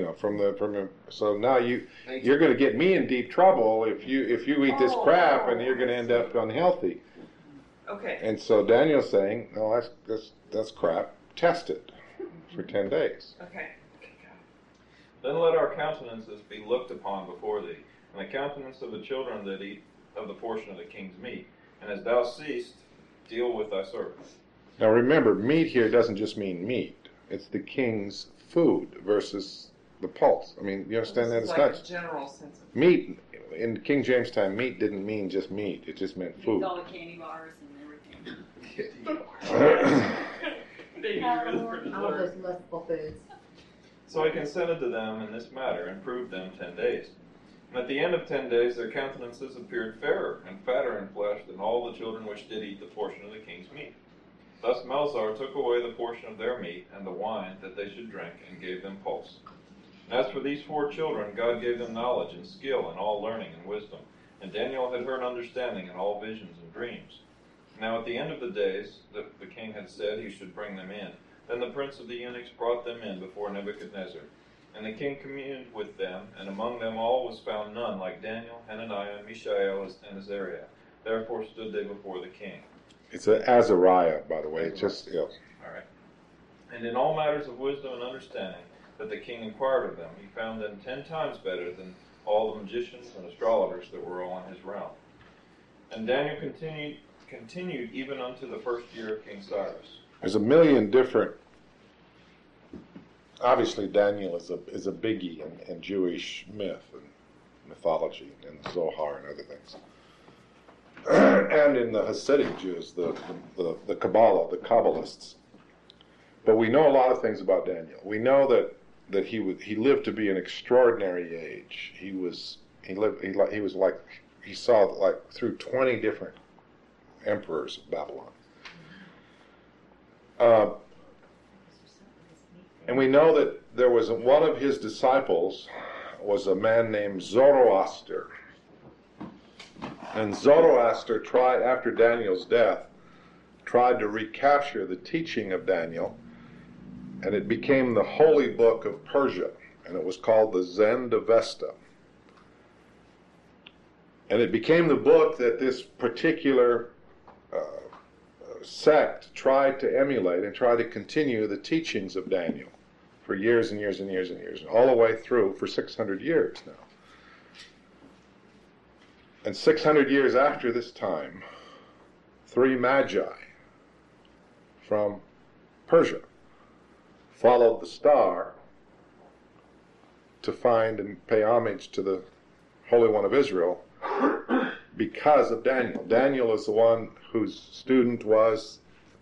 so now you're going to get me in deep trouble if you eat this crap, and you're going to end up unhealthy. Okay. And so Daniel's saying, no, that's crap. Test it for 10 days. Okay. Then let our countenances be looked upon before thee, and the countenance of the children that eat of the portion of the king's meat. And as thou seest, deal with thy servants. Now remember, meat here doesn't just mean meat. It's the king's food versus the pulse. I mean, you understand that? It's It's like not a general sense of meat. In King James time, meat didn't mean just meat. It just meant It's food. all the candy bars and everything. All of those lustful foods. So I consented to them in this matter, and proved them 10 days. And at the end of 10 days their countenances appeared fairer and fatter in flesh than all the children which did eat the portion of the king's meat. Thus Melzar took away the portion of their meat and the wine that they should drink, and gave them pulse. And as for these 4 children, God gave them knowledge and skill in all learning and wisdom. And Daniel had heard understanding in all visions and dreams. Now at the end of the days, the king had said he should bring them in. Then the prince of the eunuchs brought them in before Nebuchadnezzar. And the king communed with them, and among them all was found none like Daniel, Hananiah, Mishael, and Azariah. Therefore stood they before the king. It's an Azariah, by the way. It's just, All right. And in all matters of wisdom and understanding that the king inquired of them, he found them 10 times better than all the magicians and astrologers that were all in his realm. And Daniel continued even unto the first year of King Cyrus. There's a million different. Obviously, Daniel is a biggie in Jewish myth and mythology, and the Zohar and other things, and in the Hasidic Jews, the Kabbalah, the Kabbalists. But we know a lot of things about Daniel. We know that he lived to be an extraordinary age. He saw like through 20 different emperors of Babylon. And we know that there was one of his disciples was a man named Zoroaster. And Zoroaster tried, after Daniel's death, tried to recapture the teaching of Daniel, and it became the holy book of Persia, and it was called the Zend-Avesta. And it became the book that this particular sect tried to emulate and try to continue the teachings of Daniel for years and years and years and years, all the way through for 600 years now. And 600 years after this time, 3 magi from Persia followed the star to find and pay homage to the Holy One of Israel because of Daniel. Daniel is the one whose student was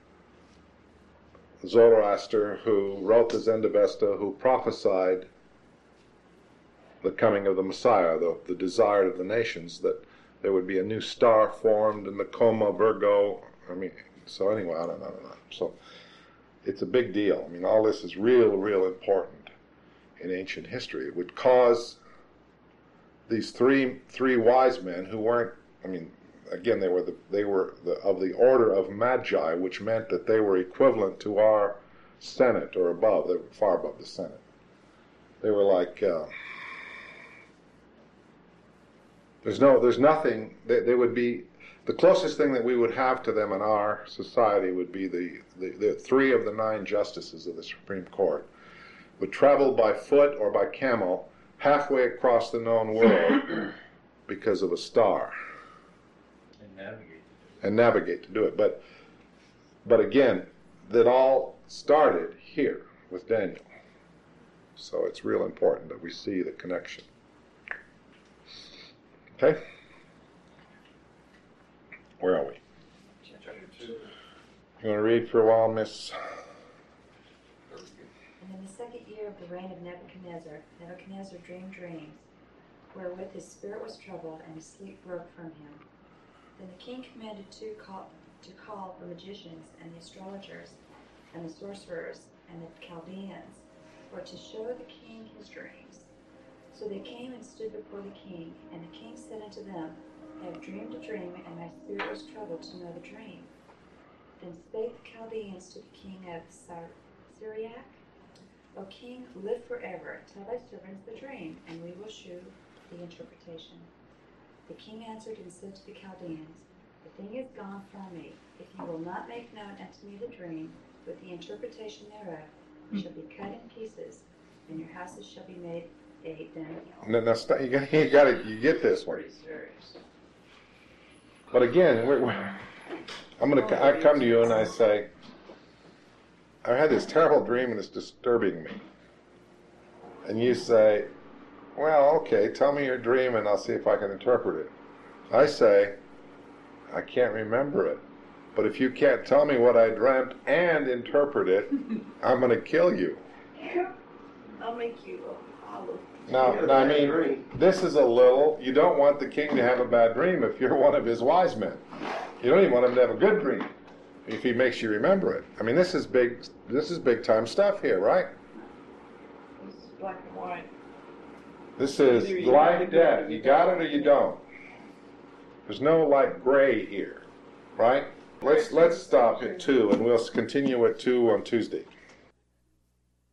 Zoroaster, who wrote the Zend-Avesta, who prophesied the coming of the Messiah, the desire of the nations, that there would be a new star formed in the Coma Virgo. So anyway, on and on and on. So it's a big deal. All this is real important in ancient history. It would cause these three wise men who weren't I mean, again, they were of the order of magi, which meant that they were equivalent to our Senate or above. They were far above the Senate. They were like, there's nothing. They would be the closest thing that we would have to them in our society would be the 3 of the 9 justices of the Supreme Court would travel by foot or by camel halfway across the known world because of a star. And navigate to do it. But again, that all started here with Daniel. So it's real important that we see the connection. Okay? Where are we? Chapter 2. You want to read for a while, Miss? And in the second year of the reign of Nebuchadnezzar dreamed dreams, wherewith his spirit was troubled, and his sleep broke from him. Then the king commanded to call the magicians and the astrologers and the sorcerers and the Chaldeans, for to show the king his dreams. So they came and stood before the king, and the king said unto them, I have dreamed a dream, and my spirit was troubled to know the dream. Then spake the Chaldeans to the king of Syriac, O king, live forever. Tell thy servants the dream, and we will shew the interpretation. The king answered and said to the Chaldeans, The thing is gone from me. If you will not make known unto me the dream, with the interpretation thereof, it shall be cut in pieces, and your houses shall be made a dunghill. Now stop, you get this one. But again, I come to you and I say, I had this terrible dream and it's disturbing me. And you say, well, okay, tell me your dream and I'll see if I can interpret it. I say, I can't remember it. But if you can't tell me what I dreamt and interpret it, I'm going to kill you. I'll make you follow. Now, I mean, this is you don't want the king to have a bad dream if you're one of his wise men. You don't even want him to have a good dream if he makes you remember it. I mean, this is big time stuff here, right? This is black and white. This is life, death. You got it or you don't. There's no like gray here, right? Let's stop at 2 and we'll continue at 2 on Tuesday.